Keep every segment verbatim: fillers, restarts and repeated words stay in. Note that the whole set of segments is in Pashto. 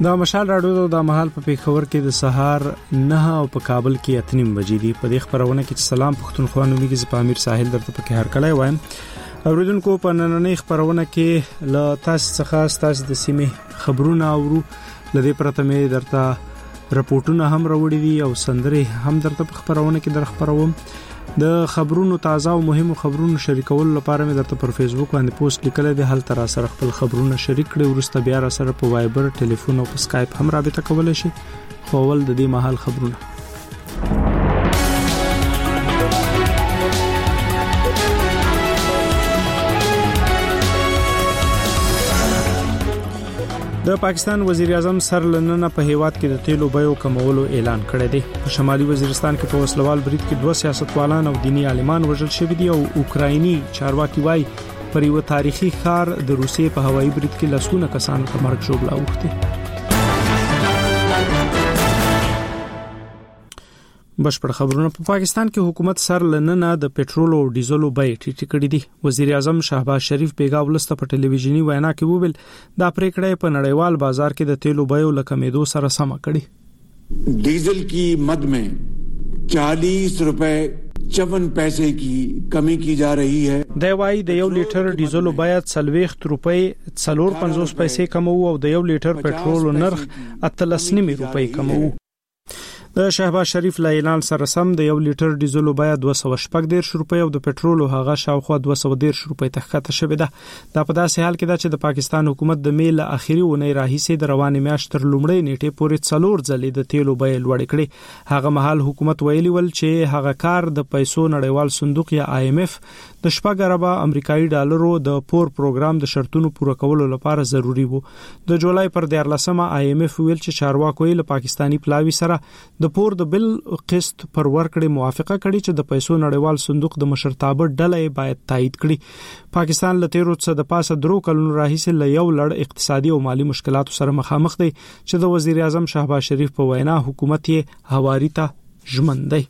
دا مشال راډیو د مهال په پیښور کې د سهار نه او په کابل کې اتنیم بجې دي. په دې خبرونه کې سلام پښتونخوا نومي ز پامیر ساحل درته پکې هر کله وایم. اوریدونکو په نننۍ خبرونه کې ل تاسو څخه تاسو د سیمې خبرونه اورو. لدې پرته مې درته رپورټونه هم راوړي دي او سندري هم درته په خبرونه کې در خبروم. د خبرونو تازه او مهمو خبرونو شریکولو لپاره مې درته پر فیسبوک باندې پوسټ لیکل دي. هل تر سره خپل خبرونه شریک کړئ. ورسته بیا سره په وایبر، ټلیفون او په اسکایپ هم رابطه کولای شئ. خو ول د دې مهال خبرونه د پاکستان وزیر اعظم سر لننه په هیواد کې د تیلو بیو کمولو اعلان کړی دی. په شمالي وزیرستان کې په وسلوال برید کې دوه سیاستوالان او دینی عالمان وژل شوي دي او اوکرایني چارواکي وايي پر یو تاریخي ښار د روسیې په هوایي برید کې لسونه کسان په مرګ ژوبل اوښتي. بشپړ خبرونه. په پاکستان کې حکومت سر لننه د پېټرول او ډیزلو بیې ټیټې کړې دي. وزیر اعظم شهباز شریف بیګا ولسته په ټلویزیونی وینا کې وویل دا پریکړه په نړیوال بازار کې د تیلو بیو لکمېدو سره سم کړي. डीजल की मद में चालीस रुपए चौवन पैसे की कमी की जा रही है. د وايي د یو لیټر ډیزلو باید څلوېښت روپۍ څلور پنځوس پیسې کم او د یو لیټر پېټرول نرخ اتلس نیمه روپۍ کم وو. د شهباز شریف له اعلان سره سم د یو لیټر ډیزلو باید دوه سوه شپږ دېرش روپۍ او د پېټرول هغه شاوخوا دوه سوه دېرش روپۍ ته ښکته شوې ده. دا په داسې حال کې ده چې د پاکستان حکومت د میل اخیری ونې راهیسې د روانې میاشت تر لومړۍ نیټې پورې څلور ځلې د تیلو بیې لوړې کړې. هغه مهال حکومت ویلي ول چې هغه کار د پیسو نړیوال صندوق یا آی ایم اف د شپږ اربه امریکایي ډالرو د پور پروګرام د شرطونو پوره کولو لپاره ضروری وو. د جولای پر دیارلسمه آی ایم اف ویل چې چارواکو له پاکستانی پلاوی سره د پور د بل قسط پر ورکړې موافقه کړې چې د پیسو نړیوال صندوق د مشرتابه ډلې باید تایید کړي. پاکستان له تیرو څخه د پاسه درو کلونو راهیسې له یو لړ اقتصادي او مالی مشکلاتو سره مخامخ دی چې د وزیر اعظم شهباز شریف په وینا حکومت یې هواري ته ژمن دی.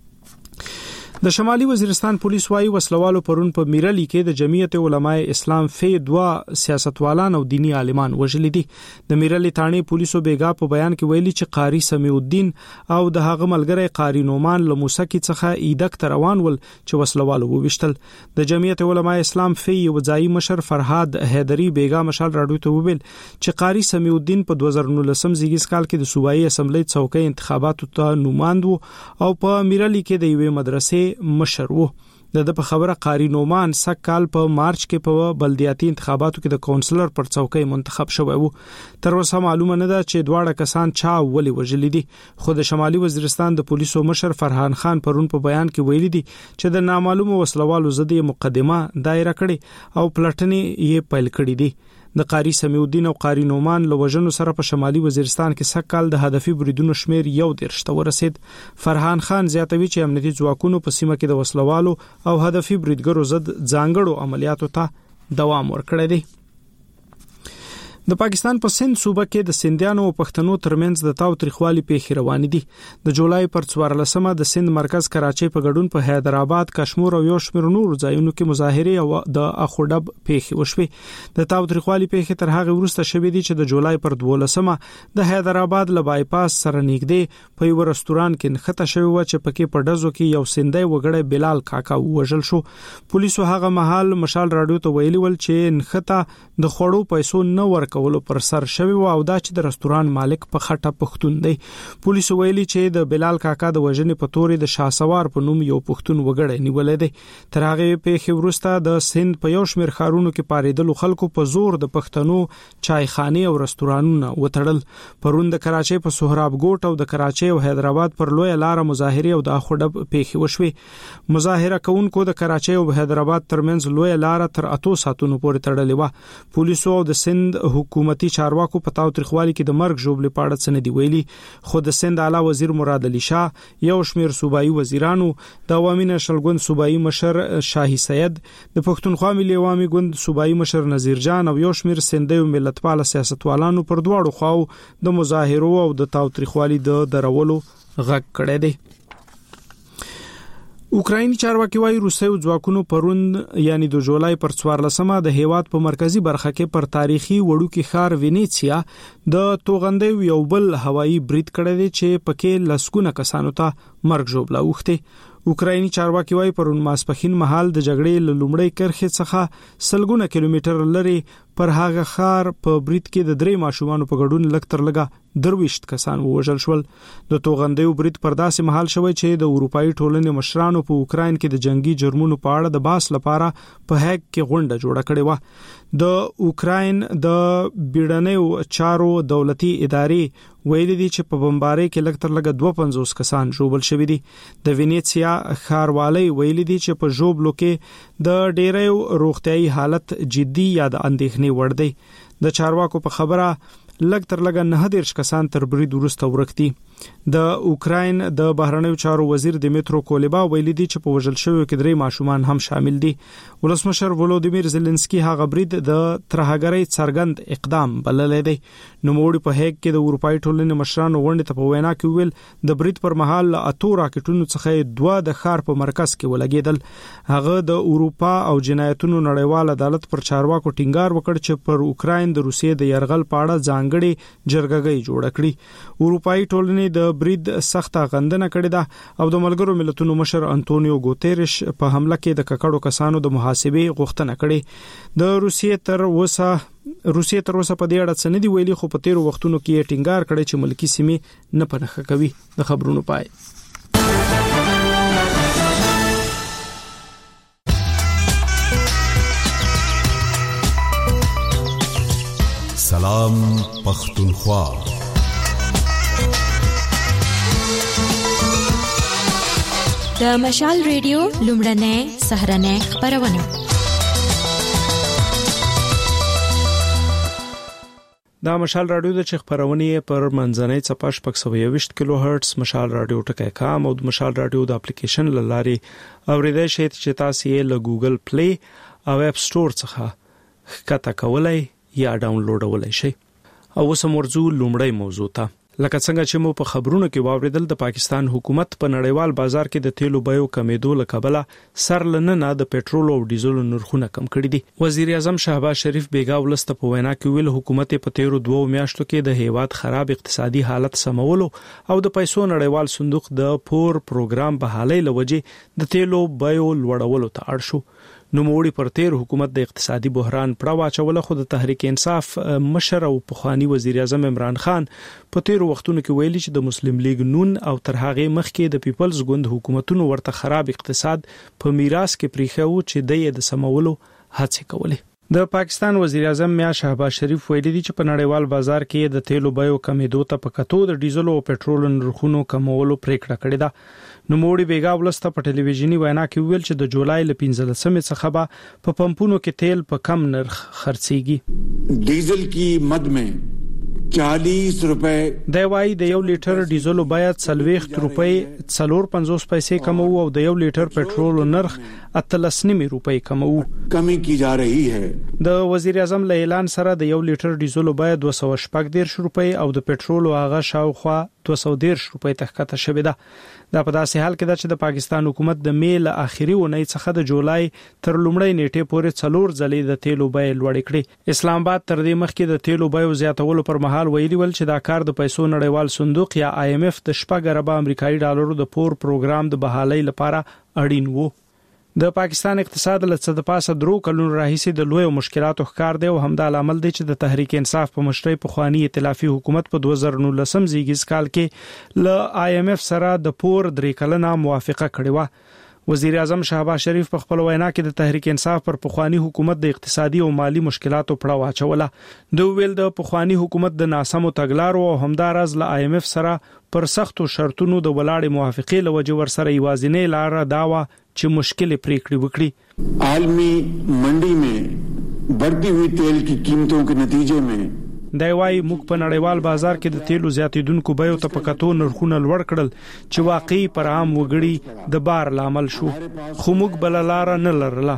د شمالي وزیرستان پولیس وايي وسلوالو پرون په میرلی کې د جمعیت علماء اسلام فی دوا سیاستوالان او دینی عالمان وژل دي. د میرلی تانې پولیسو بیګا په بیان کې ویلي چې قاری سمیع الدین او د هغه ملګری قاری نومان له موسکی څخه ایدک تر روان ول چې وسلوالو وویشتل. د جمعیت علماء اسلام فی وځای مشر فرهاد حیدری بیګا مشال راډیو ته وویل چې قاری سمیع الدین په دوه زره نولسم زیږیز کال کې د صوبایي اسمبلی څوکۍ انتخاباتو ته نوماند وو او په میرلی کې د یوې مدرسې مشر وو. د په خبره قاری نومان سک کال په مارچ کې په بلدیاتي انتخاباتو کې د کونسلر پر څوکۍ منتخب شوی وو. تر اوسه معلومه نه ده چې دواړه کسان چا ولې وژل دي. خو د شمالي وزیرستان د پولیسو مشر فرحان خان پرون په بیان کې ویلي دي چې د نامعلومو وسلوالو ضد مقدمه دایره کړي او پلټنې یې پیل کړې دي. د قاری سمیع الدین او قاری نومان له وژنو سره په شمالي وزیرستان کې سک کال د هدفي بریدونو شمیر یو دیرش ته ورسید. فرحان خان زیاتوي چې امنیتي ځواکونو په سیمه کې د وسلوالو او هدفي بریدګرو ضد ځانګړو عملیاتو ته دوام ورکړی دی. د پاکستان په سند صوبه کې د سندیانو او پښتنو ترمنځ د تاو تریخوالي پیښې روانې دي. د جولای پر څوارلسمه د سند مرکز کراچۍ په ګډون په حیدرآباد، کشمیر او یو شمېر نورو ځایونو کې مظاهره او د اخوډب پیښې وشوې. د تاو تریخوالي پیښې تر هغه وروسته شوې دي چې د جولای پر دولسمه د حیدرآباد له بایپاس سره نږدې په یو رستوران کې نښته شوې و چې پکې په ډزو کې یو سندۍ وګړی بلال کاکا وژل شو. پولیسو هغه مهال مشال راډیو ته ویلي ول چې نښته د خوړو پیسو نه ورک کولو پر سر شوی و او دا چې د رستوران مالک په خټه پښتون دی. پولیسو ویلي چې د بلال کاکا د وژنې په تورې د شاسوار په نوم یو پښتون وګړی نیولې دی. تر هغه پیښې وروسته د سند په یو شمېر ښارونو کې پاریدلو خلکو په زور د پښتنو چایخانه او رستورانونه وتړل. پرون د کراچۍ په سهراب ګوټ او د کراچۍ او حیدرآباد پر لوی لار مظاهره او د اخوډب پیښې وشوې. مظاهره کوونکو د کراچۍ او حیدرآباد ترمنځ لوی لار تر اتو ساتونو پورې تړلې و. پولیسو او د سند حکومتي چارواکو په تاو تریخوالي کې د مرګ ژوبلې پاړه څه نه دی ویلي. خو د سند اعلی وزیر مراد علي شاه، یو شمېر صوبایي وزیرانو، د عوامي نشل ګوند صوبایي مشر شاهي سید، د پښتونخوا ملي عوامي ګوند صوبایي مشر نذیر جان او یو شمېر سندي ملتپال سیاستوالانو پر دواړو خواو د مظاهرو او د تاو تریخوالي د درولو غږ کړی دی. اوکرایني چارواکي وايي روسي ځواکونو پرون یعنی د جولای پر څوارلسمه د هیواد په مرکزی برخه کې پر تاریخي وړوکی ښار وینیسیا د توغندې یو بل هوایی برید کړی دی چې پکې لسګونه کسانو ته مرګ ژوبله اوخته. اوکرایني چارواکي وايي پرون ماسپخین مهال د جګړې له لومړۍ کرښې څخه سلګونه کیلومتر لري پر هغه ښار په برید کې د درې ماشومانو په ګډون لږ تر لږه درويشت کسان ووژل شول. د توغندې برید پر داسې مهال شوی چې د اروپאי ټولنې مشرانو په اوکراین کې د جنگي جرمونو په اړه د باس لپاره په هګ کې غونډه جوړه کړې و. د اوکراین د بیړنیو چارو دولتي ادارې ویلي دي چې په بمبارۍ کې لږ تر لږه دوه پنځوس کسان ژوبل شوي دي. د وینیسیا ښاروالۍ ویلي دي چې په ژوبلو کې د ډیرو روغتيایي حالت جدي یا د اندېښنې وړ دی. د چارواکو په خبره لږ تر لږه نه دیرش کسان تر برید وروسته ورکتي. د اوکراین د بهرنیو چارو وزیر دیمیترو کولبا ویلي دي چې په وژل شویو کې درې ماشومان هم شامل دي. ولسمشر ولودیمیر زيلنسکي هغه برید د ترهګرۍ څرګند اقدام بللی دی. نوموړي په هګ کې د اروپאי ټولنې مشرانو غونډې ته په وینا کې ویل د برید پر مهال اتو راکټونو څخه دوه د ښار په مرکز کې ولګېدل. هغه د اروپا او جنایتونو نړیوال عدالت پر چارواکو ټینګار وکړ چې پر اوکراین د روسیې د یرغل په اړه ځانګړي جرګګۍ جوړ کړي. اروپאי ټولنې د برید سخته غندنه کړې ده او د ملګرو ملتونو مشر انټونیو ګوتيرش په حمله کې د ککړو کسانو د محاسبې غوښتنه کړې. د روسیې تر اوسه روسیې تر اوسه په دې اړه څه نه دی ویلي، خو په تیرو وختونو کې ټینګار کړی چې ملکی سیمې نه پنهخه کوي. د خبرونو پای. سلام پختونخوا. د مشال ریډیو لومړنۍ سهرنۍ خبرونه. دا مشال رادیو د چخ خبرونه پر منځنۍ چپا شپږ سوه یوویشت کیلو هرتز مشال رادیو ټکی کام او د مشال رادیو د اپلیکیشن لاري اوریدای شئ چې تاسو یې له ګوګل پلی او اپ سٹور څخه ښکته کولای یا ډاونلوډولای شئ. او اوس موضوع لومړی موضوع ته لکه څنګه چې مو په خبرونو کې واوریدل، د پاکستان حکومت په نړیوال بازار کې د تیلو بیو کمیدو لکبله سر لننه د پېټرول او ډیزل نرخونه کم کړي دي. وزیر اعظم شهباز شریف بیګا ولست په وینا کې ویل حکومت په تیرو دوه میاشتو کې د هیواد خراب اقتصادي حالت سمولو او د پیسو نړیوال صندوق د پور پروګرام په حالي لوجه د تیلو بیو لوړولو ته اړ شو. نوموړي پر تیر حکومت د اقتصادي بحران پړه واچوله، خو د تحریک انصاف مشر او پخوانی وزیر اعظم عمران خان په تیر وختونو کې ویلي چې د مسلم لیگ نون او تر هغه مخکې د پیپلز ګوند حکومتونو ورته خراب اقتصاد په میراث کې پریښو چې د سمولو هڅه کولې. د پاکستان وزیر اعظم میا شهباز شریف ویلي دي چې په نړیوال بازار کې د تیلو بیو کمیدو ته په کتو د ډیزل او پېټرول نرخونو کمولو پریکړه کړې ده. نوموړي بیګا ولست په ټلویزیونی وینا کې ویل چې د جولای ل پنځلسمې څخه به په پمپونو کې تیل په کم نرخ خرڅيږي. ډیزل کی مد में चालीस रुपए د وای د یو لیټر ډیزل باید څلوېښت روپۍ څلور پنځوس پیسې کم او د یو لیټر پېټرول نرخ اتلس نیمه روپۍ کم او کمی کی جا رہی ہے. د وزیر اعظم له اعلان سره د یو لیټر ډیزل باید دوه سوه شپږ دیرش روپۍ او د پېټرول هغه شاوخوا دوه سوه دیرش روپۍ تخکته شوې ده. دا په داسې حال کې ده چې د پاکستان حکومت د میل اخیری ونې څخه د جولای تر لومړۍ نیټې پورې څلور ځلې د تیلو بیې لوړې کړې. اسلام آباد تر دې مخکې د تیلو بیو زیاتولو پر مهال ویلي ول چې دا کار د پیسو نړیوال صندوق یا آی ایم ایف د شپږ اربه امریکایي ډالرو د پور پروګرام د بحالۍ لپاره اړین وو. د پاکستان اقتصاد له څه د پاسه درو کلونو راهیسې د لوی مشکلاتو ښکار دی او همدا لامل دی چې د تحریک انصاف په مشرۍ په خواني ائتلافي حکومت په دوه زره نولسم زیږیز کال کې له آی ایم ایف سره د پور درې کلنه موافقه کړې و. وزیر اعظم شهباز شریف په خپل وینا کې د تحریک انصاف پر پخوانی حکومت د اقتصادي او مالی مشکلاتو پړه واچوله. د ویل د پخوانی حکومت د ناسمو تګلارو او همدارز له آی ایم ایف سره پر سختو شرطونو د ولاړې موافقې لوجه ور سره یوازینۍ لار داوا چې مشکل پریکړې وکړي. عالمی منډي में बढ़ती हुई तेल की कीमतों के नतीजे में دا وايي موږ په نړیوال بازار کې د تیلو زیاتیدونکو بیو ته په کتو نرخونه لوړ کړل چې واقعي پر عام وګړي د بار لامل شو، خو موږ بل لار نه لرله.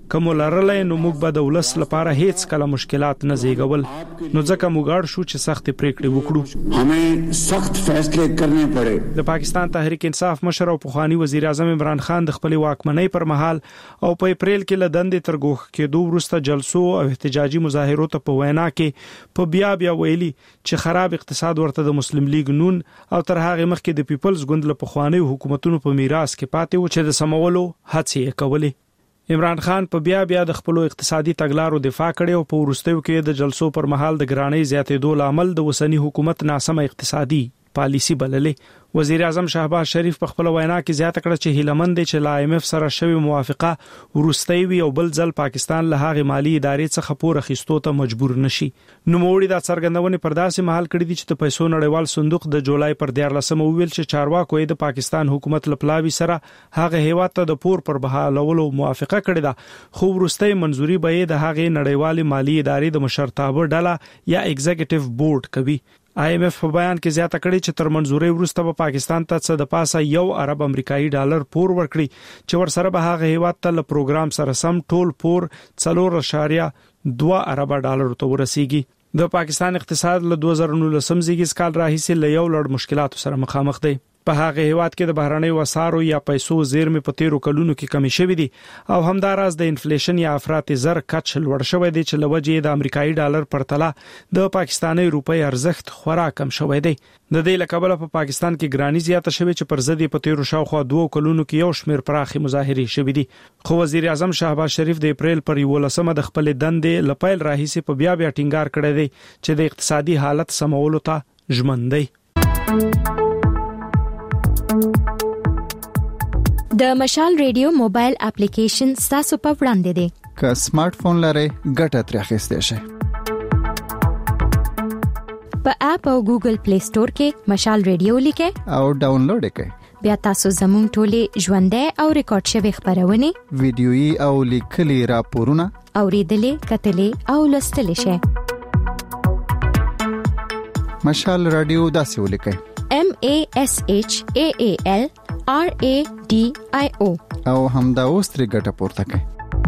کوم لرلای نو موږ به د ولس لپاره هیڅ کله مشکلات نه زیږول نو ځکه موږ اړ شو چې سخت پریکړې وکړو. हमें सख्त फैसले करने पड़े. د پاکستان تحریک انصاف مشر او پخوانی وزیر اعظم عمران خان د خپل واکمنۍ پر مهال او په اپریل کې له دندې تر ګوښ کېدو وروسته جلسو او احتجاجي مظاهرو ته په وینا کې په بیا بیا ویلي چې خراب اقتصاد ورته د مسلم لیگ نون او تر هغه مخکې د پیپلز ګوند له پخوانی حکومتونو په میراث کې پاتې و چې د سمولو هڅې کولې. عمران خان په بیا بیا د خپل اقتصادي تګلارو دفاع کړي او په وروستیو کې د جلسو پر مهال د ګرانۍ زیاتېدو لامل د وسنی حکومت ناسمه اقتصادي پالیسی بللې. وزیر اعظم شهباز شریف په خپل وینا کې زیاته کړه چې هیلمند دي چې لا ایم اف سره شوی موافقه ورستۍ وي او بل ځل پاکستان له هغه مالی ادارې څخه پور اخیستو ته مجبور نشي. نو موړي د څرګندونې پر داسې محل کړی دي چې د پیسو نړیوال صندوق د جولای پر دیارلسمه ویل چې چارواکو د پاکستان حکومت لپلاوي سره هغه هیواد ته د پور پر بحالولو موافقه کړې ده خو ورستۍ منځوري به د هغه نړیوال مالی ادارې د مشرتابه ډله یا ایگزیکټیو بورډ کوي. آی ایم اف په بیان کې زیاته کړې چې تر منځوري وروسته په پاکستان ته څه د پاسه یو ارب امریکایي ډالر پور ورکړي چې ورسره به هغه هیواد ته له پروګرام سره سم ټول پور څلور اشاریه دوه ارب ډالر ته ورسیږي. د پاکستان اقتصاد له دوه زره نولسم زیږیز کال راهیسې له یو لړ مشکلاتو سره مخامخ دی. په هغه هیواد کې د بهرنۍ وسارو یا پیسو زیرمې په تیرو کلونو کې کمی شوې دي او همداراز د انفلیشن یا افراط زر کچ لوړ شوی دی چې لوجې د امریکایي ډالر پرتله د پاکستاني روپۍ ارزښت خورا کم شوی دی. د دې لکبله په پاکستان کې ګرانی زیاته شوی چې پر ضد په تیرو شاوخوا دوه کلونو کې یو شمېر پراخي مظاهرې شوې دي. خو وزیر اعظم شهباز شریف د اپریل پر یولسمه د خپل دندې لپیل راهیسې په بیا بیا ټینګار کړی دی چې د اقتصادي حالت سمولو ته ژمن دی. د مشال ریډیو موبایل اپلیکیشن تاسو په وړاندې دی. که سمارټ فون لرئ ګټه ترې اخیستئ شئ. په اپ او ګوګل پلی سٹور کې مشال ریډیو لیکئ او ډاونلوډ کړئ. بیا تاسو زموږ ټولې ژوندۍ او ریکارډ شوی خبرونه ویډیويي او لیکلي راپورونه اوریدلې کتلې او لوستلې شئ. مشال رادیو داسې ولیکئ M A S H A A L R A D I O او همدا اوس ترې ګټه پورته کړئ.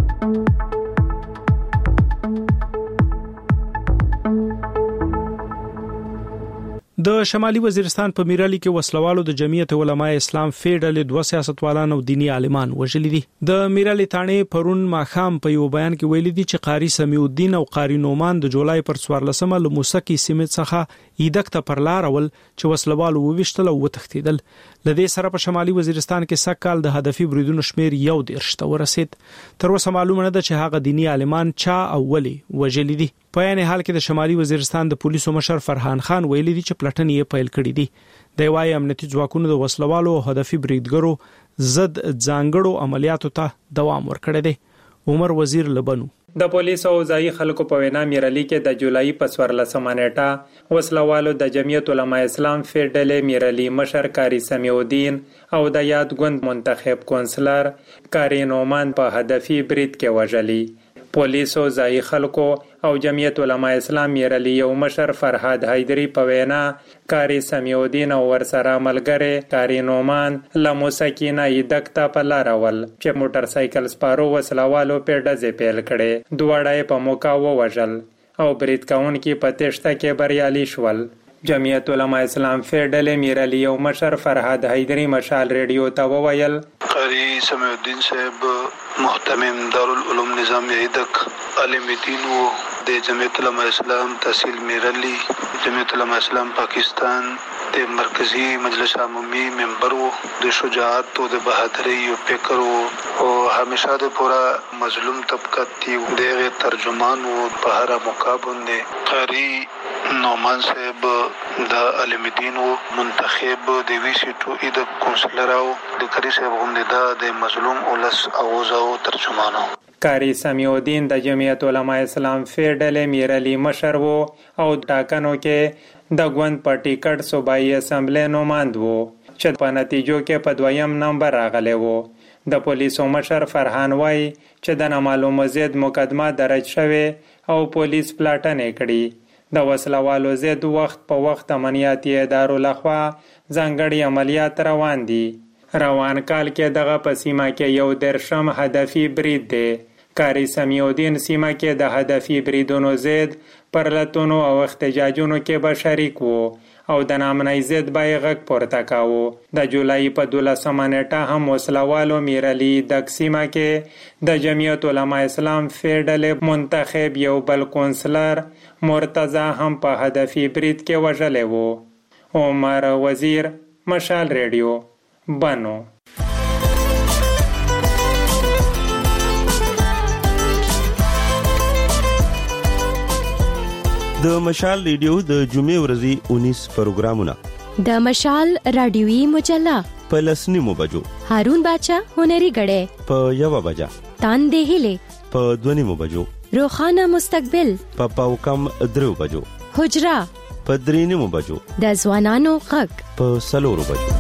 د شمالي وزیرستان په میرالي کې وسلوالو د جمعیت علماء اسلام فیډل دوه سیاستوالان او دینی عالمان وژلي دي. د میرالي تانې پرون ماخام په یو بیان کې ویلي دي چې قاری سمیع الدین او قاری نومان د جولای پر څوارلسمه له موسکی سیمه څخه ایدکته پر لار ول چې وسلوالو وويشتل او وتښتیدل. لدې سره په شمالي وزیرستان کې سکهال د هدفي بریدونو شمیر یو دیرش ته ورسید. تر اوسه معلومه نه ده چې هغه دینی عالمان چا او ولي وژلي دي. په یانه حال کې د شمالي وزیرستان د پولیسو مشر فرحان خان ویلي دي چې پلټنې یې پیل کړې دي. د وايي امنیتي ځواکونو د وسلوالو او هدفي بریدګرو ضد ځانګړو عملیاتو ته دوام ورکړی دی. عمر وزیر لبنو د پولیسو او ځایي خلکو په وینا میرالي کې د جولای په څوارلسمه نیټه وسلوالو د جمعیت علماء اسلام فیډل میرالي مشر قاری سمیع الدین او د یاد ګوند منتخب کونسلر قاری نومان په هدفي برید کې وژلي. پولیسو ځایي خلکو او جمعیت علماء اسلام میرالي یو مشر فرهاد حیدری په وینا قاری سمیع الدین او ورسره ملګری قاری نومان له موسکینه ایدکته په لار ول چې موټر سایکل سپارو وسلوالو په ډزې پیل کړي. دواړه په موقع ووژل او برید کوونکي په تېښته کې بریالي شول. جمعیت علماء اسلام فیډل میرالي یو مشر فرهاد حیدری مشال ریډیو ته وویل قاری سمیع الدین صاحب محتمم دارالعلوم نظامیه ایدک عالم دین و د جمعیت علماء اسلام تحصیل میرالي جمعیت علماء اسلام پاکستان د مرکزی مجلس عمومی ممبر و د شجاعت و د بہادری و فکر و همیشه د پورا مظلوم طبقه تی د ترجمان و په هر مقابل قاری نومان صاحب د عالم دین و منتخب د وی سی ټو د کونسلر او د قاری صاحب هم د مظلوم اولس اوز او ترجمانو. قاری سمیع الدین د جمعیت علماء اسلام فیډل میرالي مشر وو او ټاکنو کې د ګوند په ټیکټ صوبایي اسمبلی نوماند وو چې په نتیجو کې په دویم نمبر راغلی وو. د پولیسو مشر فرحان وای چې د نامعلومه ضد مقدمه درج شوې او پولیس پلاټنې کړي. د وسلوالو ضد وخت په وخت امنیتي ادارو لخوا ځانګړي عملیات روان دي. روان کال کې دغه په سیمه کې یو درشم هدفي برید دی قاری سمیع الدین سیمه کې د هدفي بریدونو ضد پرلتونو او احتجاجونو کې به شریک وو او د نامنۍ ضد به یې غږ پورته کاوه. د جولای په دولسمه نیټه هم وسلوالو میرعلي دک سیمه کې د جمعیت علما اسلام فیډل منتخب یو بل کونسلر مرتضی هم په هدفي برید کې وژلی وو. عمر وزیر، مشال ریډیو، بنو. د مشال ریډیو د جمعې ورځې اونیس پروګرامونه. د مشال رادیوي مجله په لسنیمو بجو، هارون باچا هنري غړې په یوه بجه، تاندې هلې په دونیمو بجو، روخانه مستقبل په پاوکم درو بجو، حجرا په درینیمو بجو، د ځوانانو غږ په سلورو بجو.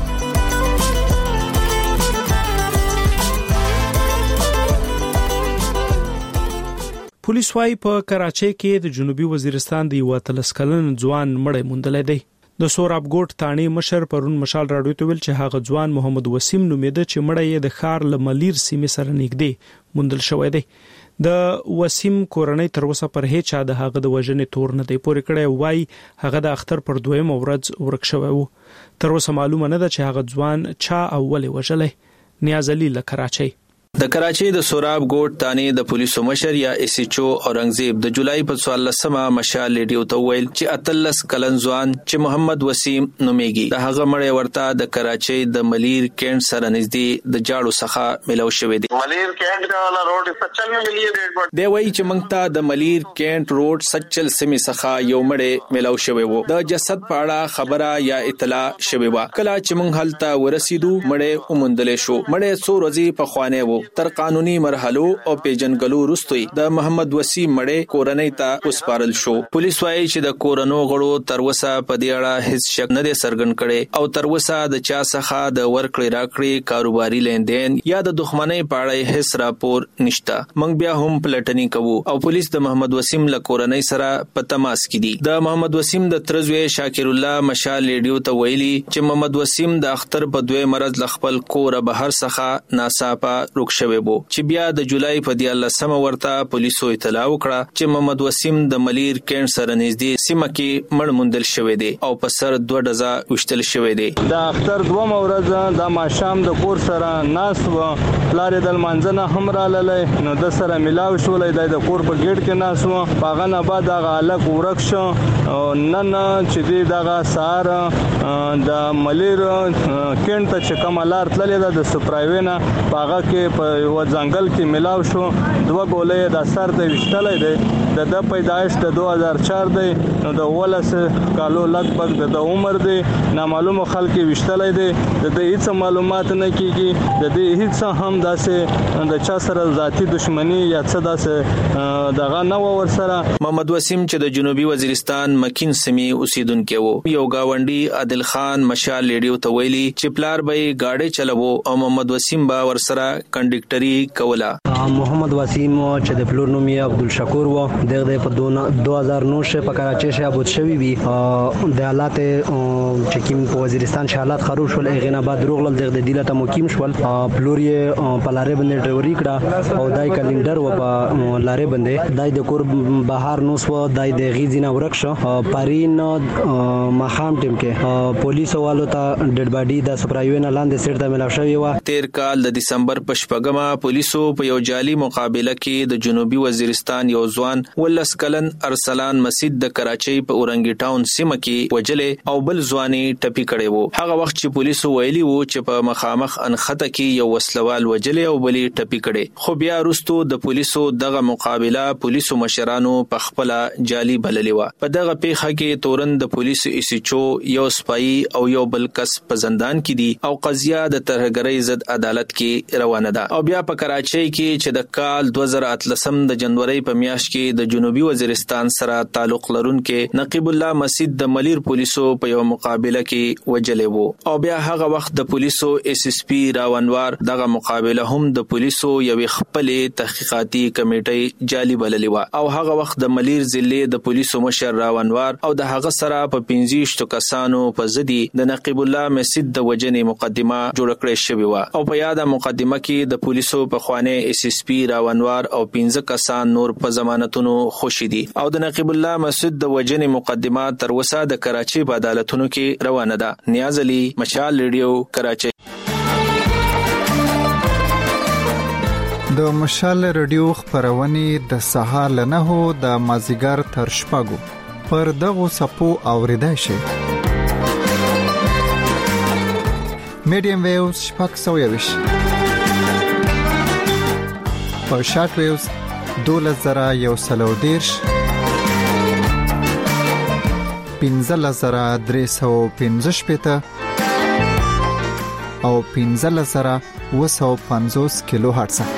پولیس وايي په کراچۍ کې د جنوبي وزیرستان د یو اتلس کلن ځوان مړی موندلی دی. د سورابګوټ تاڼې مشر پرون مشال راډیو ته ویل چې هغه ځوان محمد وسیم نومیده چې مړی یې د ښار له ملیر سیمې سره نږدې موندل شوی دی. د وسیم کورنۍ تر اوسه پر هیڅ چا د هغه د وژنې تور نه دی پورې کړی. وایي هغه د اختر پر دویمه ورځ ورک شوی و. تر اوسه معلومه نه ده چې هغه ځوان چا او ولې وژلی. نیاز علي له کراچۍ. د کراچۍ د سوراب ګوټ تانې د پولیسو مشر یا ایس ایچ او اورنګزیب د جولای په څوارلسمه مشال ریډیو ته ویل چې اتلس کلن ځوان چې محمد وسیم نومیږي د هغه مړی ورته د کراچۍ د ملیر کینټ سره نږدې د جاړو څخه ملو شوی دی. ملیر کینټ کا والا روډ سچل میں ملی ریډ بورډ دی وایي چې موږ ته د ملیر کینټ روډ سچل سیمې څخه یو مړی ملو شوی وو. د جسد په اړه خبره یا اطلاع شوی و. کله چې موږ هلته ورسېدو مړی وموندل شو. مړی څو ورځې په خوانه وو. تر قانوني مرحلو او پیجنګلو وروسته د محمد وسیم مړی کورنۍ ته وسپارل شو. پولیس وايي چې د کورونو غړو تر وسه په دې اړه هیڅ شک نه دی څرګند کړي او تر وسه د چا څخه د ورکړې راکړې کاروباري لندین یا د دښمنۍ په اړه هیڅ راپور نشته. موږ بیا هم پلټنی کوو او پولیس د محمد وسیم له کورنۍ سره په تماس کې دي. د محمد وسیم د ترزوی شاکر الله مشال ریډیو ته ویلي چې محمد وسیم د اختر په دوی مرز ل خپل کور بهر څخه ناڅاپه روک شوی وو چې بیا د جولای په دیارلسمه ورته پولیسو اطلاع وکړه چې محمد وسیم د ملیر کینټ سره نږدې سیمه کې مړ موندل شوی دی او په سر دوه ډزه وشتل شوی دی. د اختر دوه ورځ د ماښام د کور سره ناس و لارې د منځنه هم رااله نو د سره ملاو شولې د کور په گیټ کې ناس و. هغه نه بعد هغه الګ ورک شو. نن چې دی دغه سار د ملیر کینټ ته چې کوم لار تللې ده د سپرایوینا هغه کې په یو ځنګل کې ملاو شو. دوه ګولې د سر ته وشتلې ده. د د پیدایش د دوه هزار چار دی نو د ولس کالو لګبګ د عمر دی. نامعلوم خلک وشتلې ده. د دې هیڅ معلومات نه کیږي. د دې هیڅ هم داسې د چا سره ذاتی دښمنی یا څه داسې دغه نه و ورسره. محمد وسیم چې د جنوبي وزیرستان مکین سیمې اوسیدونکو وو. یو گاونډي عادل خان مشال ریډیو ته ویلي چې پلار به گاډي چلوو او محمد وسیم به ورسره کنډکټري کوله. محمد وسیم چې د پلور نوم یې عبدالشکور و دغه په دو هزار نو شه په کراچۍ شه ابود شوی وی د حالات چې کوم په وزیرستان شه حالات خراب شول هغه نه بعد روغل دغه دلته مقیم شول. پلور یې په لارې باندې ډرایوري کړه او دای کلندر و په لارې باندې دای د کور بهر نو سو دای د غیزینه ورک شو. پارین مخام ټیم کې پولیس والو ته ډډ باډي د سپرایوینه لاندې سیټ ته ملاو شوی و. تیر کال د دسمبر په شپږمه پولیسو په یو جعلي مقابله کې د جنوبي وزیرستان یو ځوان ولس کلن ارسلان مسجد د کراچۍ په اورنګي ټاون سیمه کې وجلې او بل ځواني ټپي کړي وو. هغه وخت چې پولیسو ویلي وو چې په مخامخ انخته کې یو وسلوال وجلې او بلې ټپي کړي. خو بیا وروسته د پولیسو دغه مقابله پولیسو مشرانو په خپل جعلي بللې و. په دغه پیښه کې تورن د پولیسو ایس ایچ او یو سپای او یو بل کس په زندان کې دي او قضیه د ترهګرۍ ضد عدالت کې روانه ده. او بیا په کراچۍ کې چې د کال دوه زره اتلسم د جنوري په میاشت کې د جنوبي وزیرستان سره تعلق لرونکو نقیب الله مسجد د ملیر پولیسو په یو مقابله کې وجلې وو. او بیا هغه وخت د پولیسو ایس ایس پی راونوار دغه مقابله هم د پولیسو یو خپل تحقیقاتي کمیټې جعلي بللې و. او هغه وخت د ملیر ضلع د پولیسو مشر راونوار او د هغه سره په پنځه کسانو په ضد د نقیب الله مسجد د وجنې مقدمه جوړ کړې شوې و. او په یاده مقدمه کې د پولیسو په خوانه ایس ایس پی راونوار او پنځه کسان نور په ضمانتونو خوشي دي او د نقیب الله مسعود د وجنې مقدمات تر وسه د کراچي په عدالتونو کې روانه ده. نیاز علي، مشال ریډیو، کراچي. د مشال ریډیو خبرونه د سهار له نهو د مازیګر تر شپږو پر دغه سپو اوریدای شي. میډیم ویوز شپږ سوه یویش، په شارټ ویوز دولس زره یو سل او دیرش، پنځلس زره درې سوه پنځه شپېته او پنځلس زره اوه سوه پنځوس کیلو هرتز.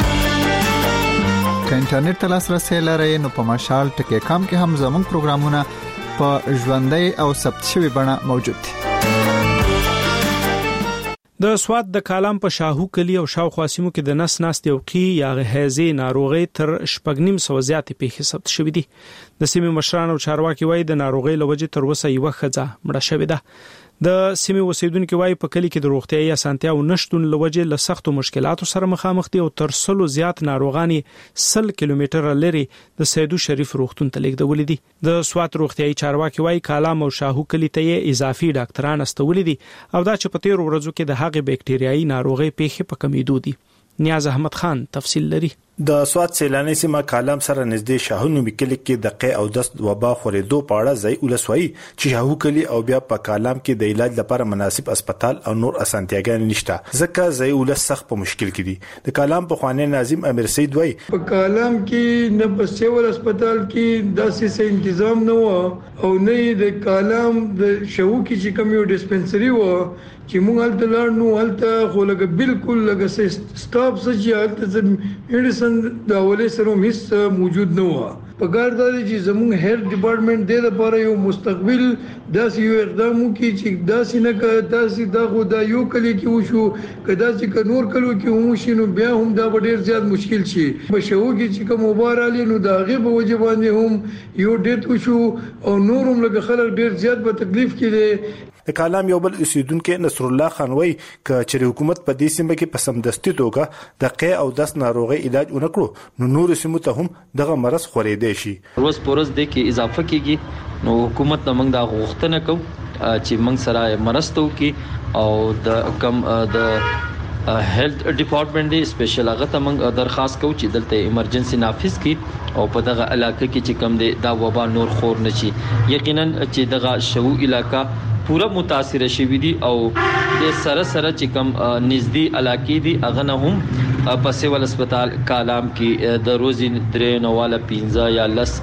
که انټرنیټ ته لاسرسی لرئ نو په مشال ټکی کام کې هم زموږ پروګرامونه په ژوندۍ او ثبت شوي بڼه موجود دي. د سوات د کالام په شاهو کلی او شاوخوا سیمو کې د نس ناستې او قی یا هیزې ناروغي تر شپږ نیم سوه زیاتې پیښې ثبت شوې دي. د سیمې مشران او چارواکي وایي د ناروغي له وجې تر اوسه یوه ښځه مړه شوې ده. د سیمې اوسیدونکو وایي په کلی کې د روغتیايي اسانتیاو نشټون له وجې له سختو مشکلاتو سره مخامخ دي او تر سلو زیات ناروغان سل کیلومتره لري د سیدو شریف روغتون ته لیږدولې دي. د سوات روغتیايي چارواکي وایي کالام او شاهو کلی ته اضافي ډاکټران استولې دي او دا چې په تیر ورځو کې د هغې بکټریايي ناروغي پیښې په کمیدو دي. نیاز احمد خان تفصیل لري. د سوات سیلانی سیمه کالام سره نږدې شاهونو مکلی کې د قی او دست وبا خورېدو په اړه ځای ولسوي چې شاهو کلی او بیا په کالام کې د علاج لپاره مناسب هسپتال او نور اسانتیاګان نشته، ځکه ځای ولس سخت په مشکل کې دي. د کالام په خوانې ناظم امیر سید وای په کالام کې نه په سیول هسپتال کې داسې تنظیم نه و او نه د کالام د شاهو کې چې کوم یو ډیسپنسري و چې مونږ هلته لاړو هلته خو لکه بالکل لکه سټاف سچې هلته میډیسن د اولې سره هیڅ موجود نه و. په کار دا دی چې زموږ هیلث ډپارټمنټ د لپاره یو مستقبل داسې یو اقدام وکړي چې داسې نه که داسې دا خو دا یو کلی کې وشو که داسې که نور کلو کې وشي نو بیا هم دا به ډېر زیات مشکل شي. په شاهو کې چې کوم وبا راغلی نو د هغې په وجه باندې هم یو ډیت وشو او نور هم لکه خلک ډېر زیات په تکلیف کې دي. د کالام یو بل اوسیدونکو نصر الله خان وای ک چې حکومت په دې سیمه کې په سمدستي توګه د قی او دست ناروغي علاج ونکړو نو نور سیمو ته هم دغه مرض خورېدای شي. روز پورز د کې اضافه کیږي نو حکومت نه موږ د غوښتنه کوو چې موږ سره مرستو کې او د کم د هیلث ډپارټمنټ دی سپیشل هغه ته موږ درخواست کوو چې دلته ایمرجنسي نافذ کړي او په دغه علاقې کې چې کم دی دا وبا نور خور نشي. یقینا چې دغه شاهو علاقې پورا متاثر شوی دي او د سره سره چې کم نږدې علاقې دي هغه نه هم په سیول هسپتال کالام کې د روزي درې نواله پنځه یا لس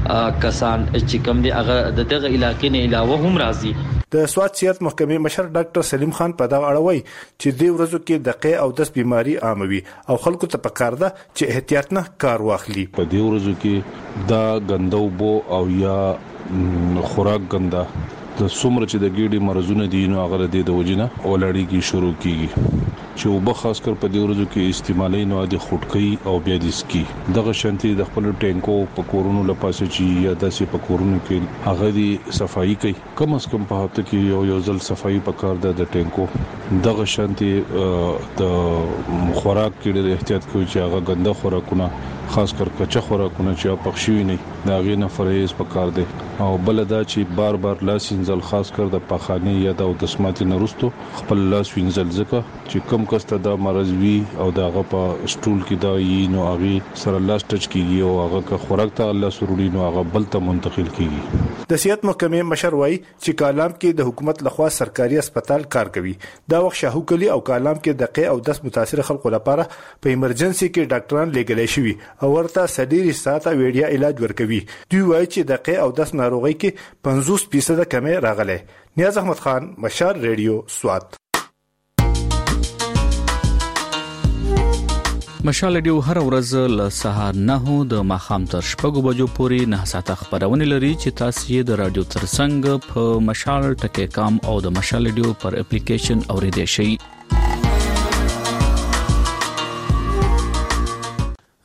کسان چې کم دي هغه د دغه علاقې نه علاوه هم راځي. د سوات صحت محکمې مشر ډاکټر سلیم خان په دا اړه وایي چې د ورځو کې د قی او دست بیماری عاموي او خلکو ته پکار ده چې احتیاط نه کار واخلي. په دې ورځو کې دا غندو بو او یا خوراک غندا د څومره چې د ګیډي مرزونه دي نو هغه د وجنه ولړیږي شروع کیږي چې وب خاص کر په دې ورځو کې استعمالي نو د خټکی او بیا د سکی دغه شانتي د خپل ټینکو په کورونو لپاسه چې یا داسې په کورونو کې هغه دی صفائی کوي کم از کم په هفته کې یو یو ځل صفائی پکار ده د ټینکو. دغه شانتي د خوراک کې د احتیاط کوي چې هغه ګنده خوراکونه خاص کر کچا خوراکونه چې پخښوي نه دا غي نه فریز پکار دي او بل دا چې بار بار لاس وینځل خاص کر د پخانی یا د دسماتي نرستو خپل لاس وینځل ځکه چې کم کسته دا مرز وی او دا غ په سټول کې دا یې نو هغه سره لاس ټچ کیږي او هغه که خوراک ته الله سروړي نو هغه بل ته منتقل کیږي. د صحت محکمې مشر وای چې کالام کې د حکومت لخوا سرکاري هسپتال کار کوي. دا وخت شاهو کلی او کالام کې د قی او دست متاثر خلکو لپاره په ایمرجنسي کې ډاکټران لګلې شوی او ورته سډيري ساته ویډیا علاج ورکوي. دوی وایي چې د قی او دست ناروغي کې پنځوس فیصد کمې راغله. نیاز احمد خان، مشال ریډیو، سوات. مشال ریډیو هر ورځ له سهار نه د ماخام تر شپږو بجو پورې نه ساعته خبرونه لري چې تاسو یې د رادیو ترڅنګ په مشال ټکی کام او د مشال ریډیو پر اپلیکیشن اوریدئ شئ.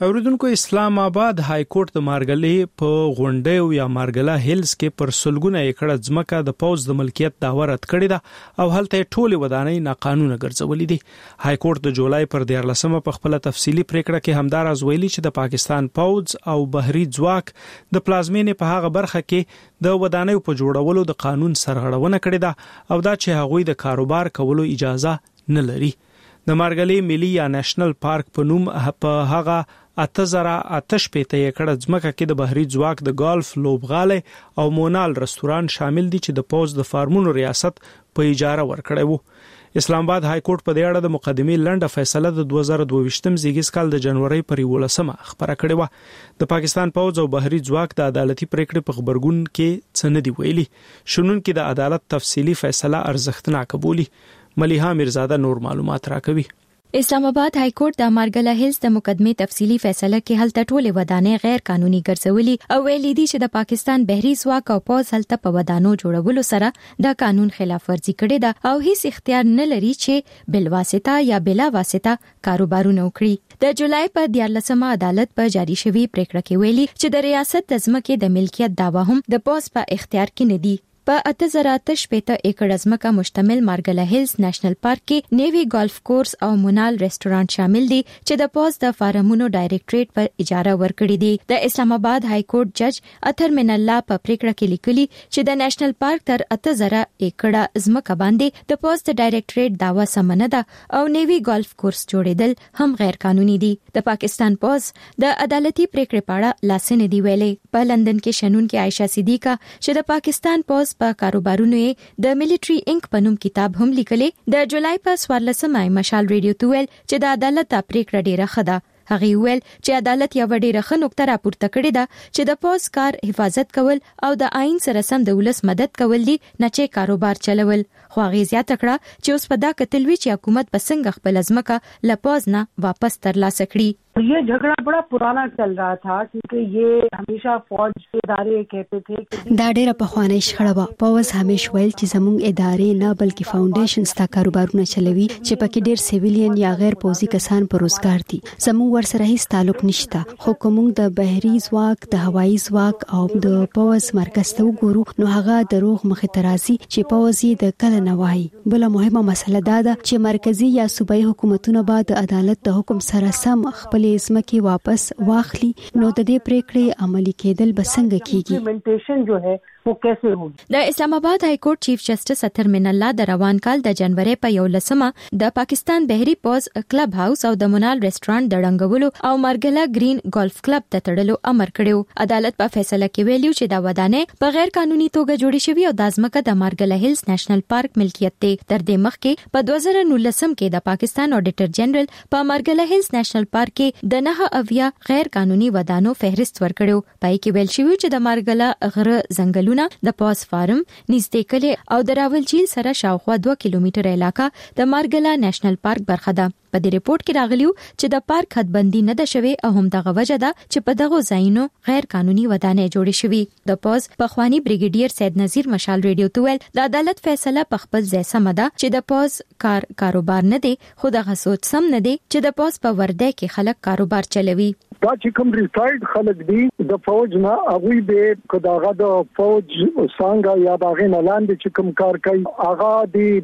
اوریدونکو اسلام آباد های کورټ د مارګلې په غونډیو یا مارګلا هیلز کې پر سلګونه ایکړه ځمکه د پوز د ملکیت دعوه رد کړې ده او هلته ټولې ودانۍ ناقانونه ګرځولې دي. های کورټ د جولای پر دیارلسمه په خپل تفصیلی پریکړه کې همدارز ویلي چې د پاکستان پوز او بحري ځواک د پلازمینې په هغه برخه کې د ودانیو په جوړولو د قانون سرغړونه کړې ده او دا چې هغوی د کاروبار کولو اجازه نه لري. د مارګلې ملي یا نېشنل پارک په نوم په هغه اته زره آتش پېته ایکړه ځمکه کې د بحري ځواک د ګالف لوبغاله او مونال رستوران شامل دي چې د پوز د فارمونو ریاست په اجاره ورکړی وو. اسلام آباد های کورټ په دې اړه د مقدمې لنډه فیصله د دوه زره دوه ویشتم زیږیز کال د جنوري پر یولسمه خبره کړې و. د پاکستان پوز او بحري ځواک د عدالتي پریکړې په خبرګون کې څه نه دی ویلي. شنون کې د عدالت تفصیلی فیصله ارزښتناک بولی. ملیحه میرزاده نور معلومات راکوي. اسلام آباد های کورټ د مارګلا هیلز د مقدمه تفصیلی فیصله کې هلته ټولې ودانۍ غیر قانوني ګرځولي او ویلي دي چې د پاکستان بحري ځواک او پوز هلته په ودانو جوړولو سره د قانون خلاف ورزي کړې ده او هیڅ اختیار نه لري چې بل واسطه یا بلا واسطه کاروبارونه وکړي. د جولای په دیارلسمه عدالت په جاری شوی پریکړه کې ویلي چې د ریاست د ځمکې د ملکیت دعوا هم د پوز په اختیار کې نه دي. په اته زره آتش پېته ایکړه ځمکه مشتمل مارګلا هیلز نېشنل پارک کې نیوی ګالف کورس او مونال ریسټورانټ شامل دي چې د پوز د فارمونو ډایریکټریټ پر اجاره ورکړي دي. د اسلام آباد های کورټ جج اثر من الله په پریکړه کې لیکلي چې د نېشنل پارک تر اته زره ایکړه ځمکه باندې د پوز د ډایریکټریټ دعوا سمنه ده او نیوی ګالف کورس جوړیدل هم غیر قانوني دي. د پاکستان پوز د عدالتي پریکړې په اړه لاسنه دی ویلې. په لندن کې شنون کې عائشہ صدیقہ چې د پاکستان پوز په کاروبارونو د ملټری انک په نوم کتاب هم لیکلې. د جولای په څوارلسمه مشال ریډیو ته ویل چې د عدالت پریکړه ډیره ښه ده. هغه ویل چې عدالت یو ډیره ښه نقطه راپورته کړې ده چې د پوز کار حفاظت کول او د آئین سره سم د ولس مدد کول دي نه چې کاروبار چلول. خو هغه زیاته کړه چې اوس په دا کتل وی چې حکومت په څنګه خپل ځمکه له پوز نه واپس ترلاسه کړي. ये झगड़ा बड़ा पुराना चल रहा था क्योंकि ये हमेशा फौज के ادارے कहते थे कि دا ډیره پخوانی شخړه وه. پوز همیش ویل چې زموږ ادارې نه بلکې فاونډیشنز تا کاروبارونه چلوي چې پکې ډیر سیویلین یا غیر پوزي کسان په روزګار دي. زموږ ورسره هیڅ تعلق نشته. خو کوم د بحري ځواک د هوایي ځواک او د پوز مرکز ته وګورو نو هغه دروغ مخې ته راځي چې پوز یې د کله نه وایي. بل مهمه مسله دا ده چې مرکزی یا صوبایي حکومتونه به د عدالت د حکم سره سم خپل ځمکې واپس واخلي نو د دې پریکړې عملي کېدل به څنګه کیږي. امپلیمنټیشن جو ہے वो कैसे होगी. د اسلام آباد های کورټ چیف جسټس اثر من الله د روان کال د جنوري په یولسمه د پاکستان بحري پوز کلب هاوس او د مونال ریسټورانټ د ډنګولو او مارګلا گرین ګولف کلب ته تړلو امر کړو. عدالت په فیصله کې ویلو چې دا ودانې په غیر قانوني توګه جوړې شوې او د ځمکه د مارګلا هیلز نېشنل پارک ملکیت دی. تر دې مخکې په دوه زره نولسم کې د پاکستان اډیټر جنرال په مارګلا هیلز نېشنل پارک کې د نه اویا غیر قانوني ودانو فهرست ورکړو. پای کې ویل شوی چې د مارګلا غره ځنګلونه د پوز فارم نږدې کلی او د راولچیل سره شاوخوا دوه کیلومتره علاقه د مارګلا نېشنل پارک برخه ده. په دې ریپورت کې راغلیو چې د پارک حدبندي نه ده شوی او هم دغه وجه ده چې په دغه ځایونو غیر قانوني ودانې جوړې شوی. د پوز پخوانی بریګیډیر سید نذیر مشال ریډیو ته ویل د عدالت فیصله په خپل ځای سم ده چې د پوز کار کاروبار نه دی خو دغه سوچ سم نه دی چې د پوز په ورده کې خلک کاروبار چلوي. دا چې کوم ریټایرډ خلک دي د فوج نه هغه به کداغه د فوج څنګه یا باغ نه لاندې چې کوم کار کوي هغه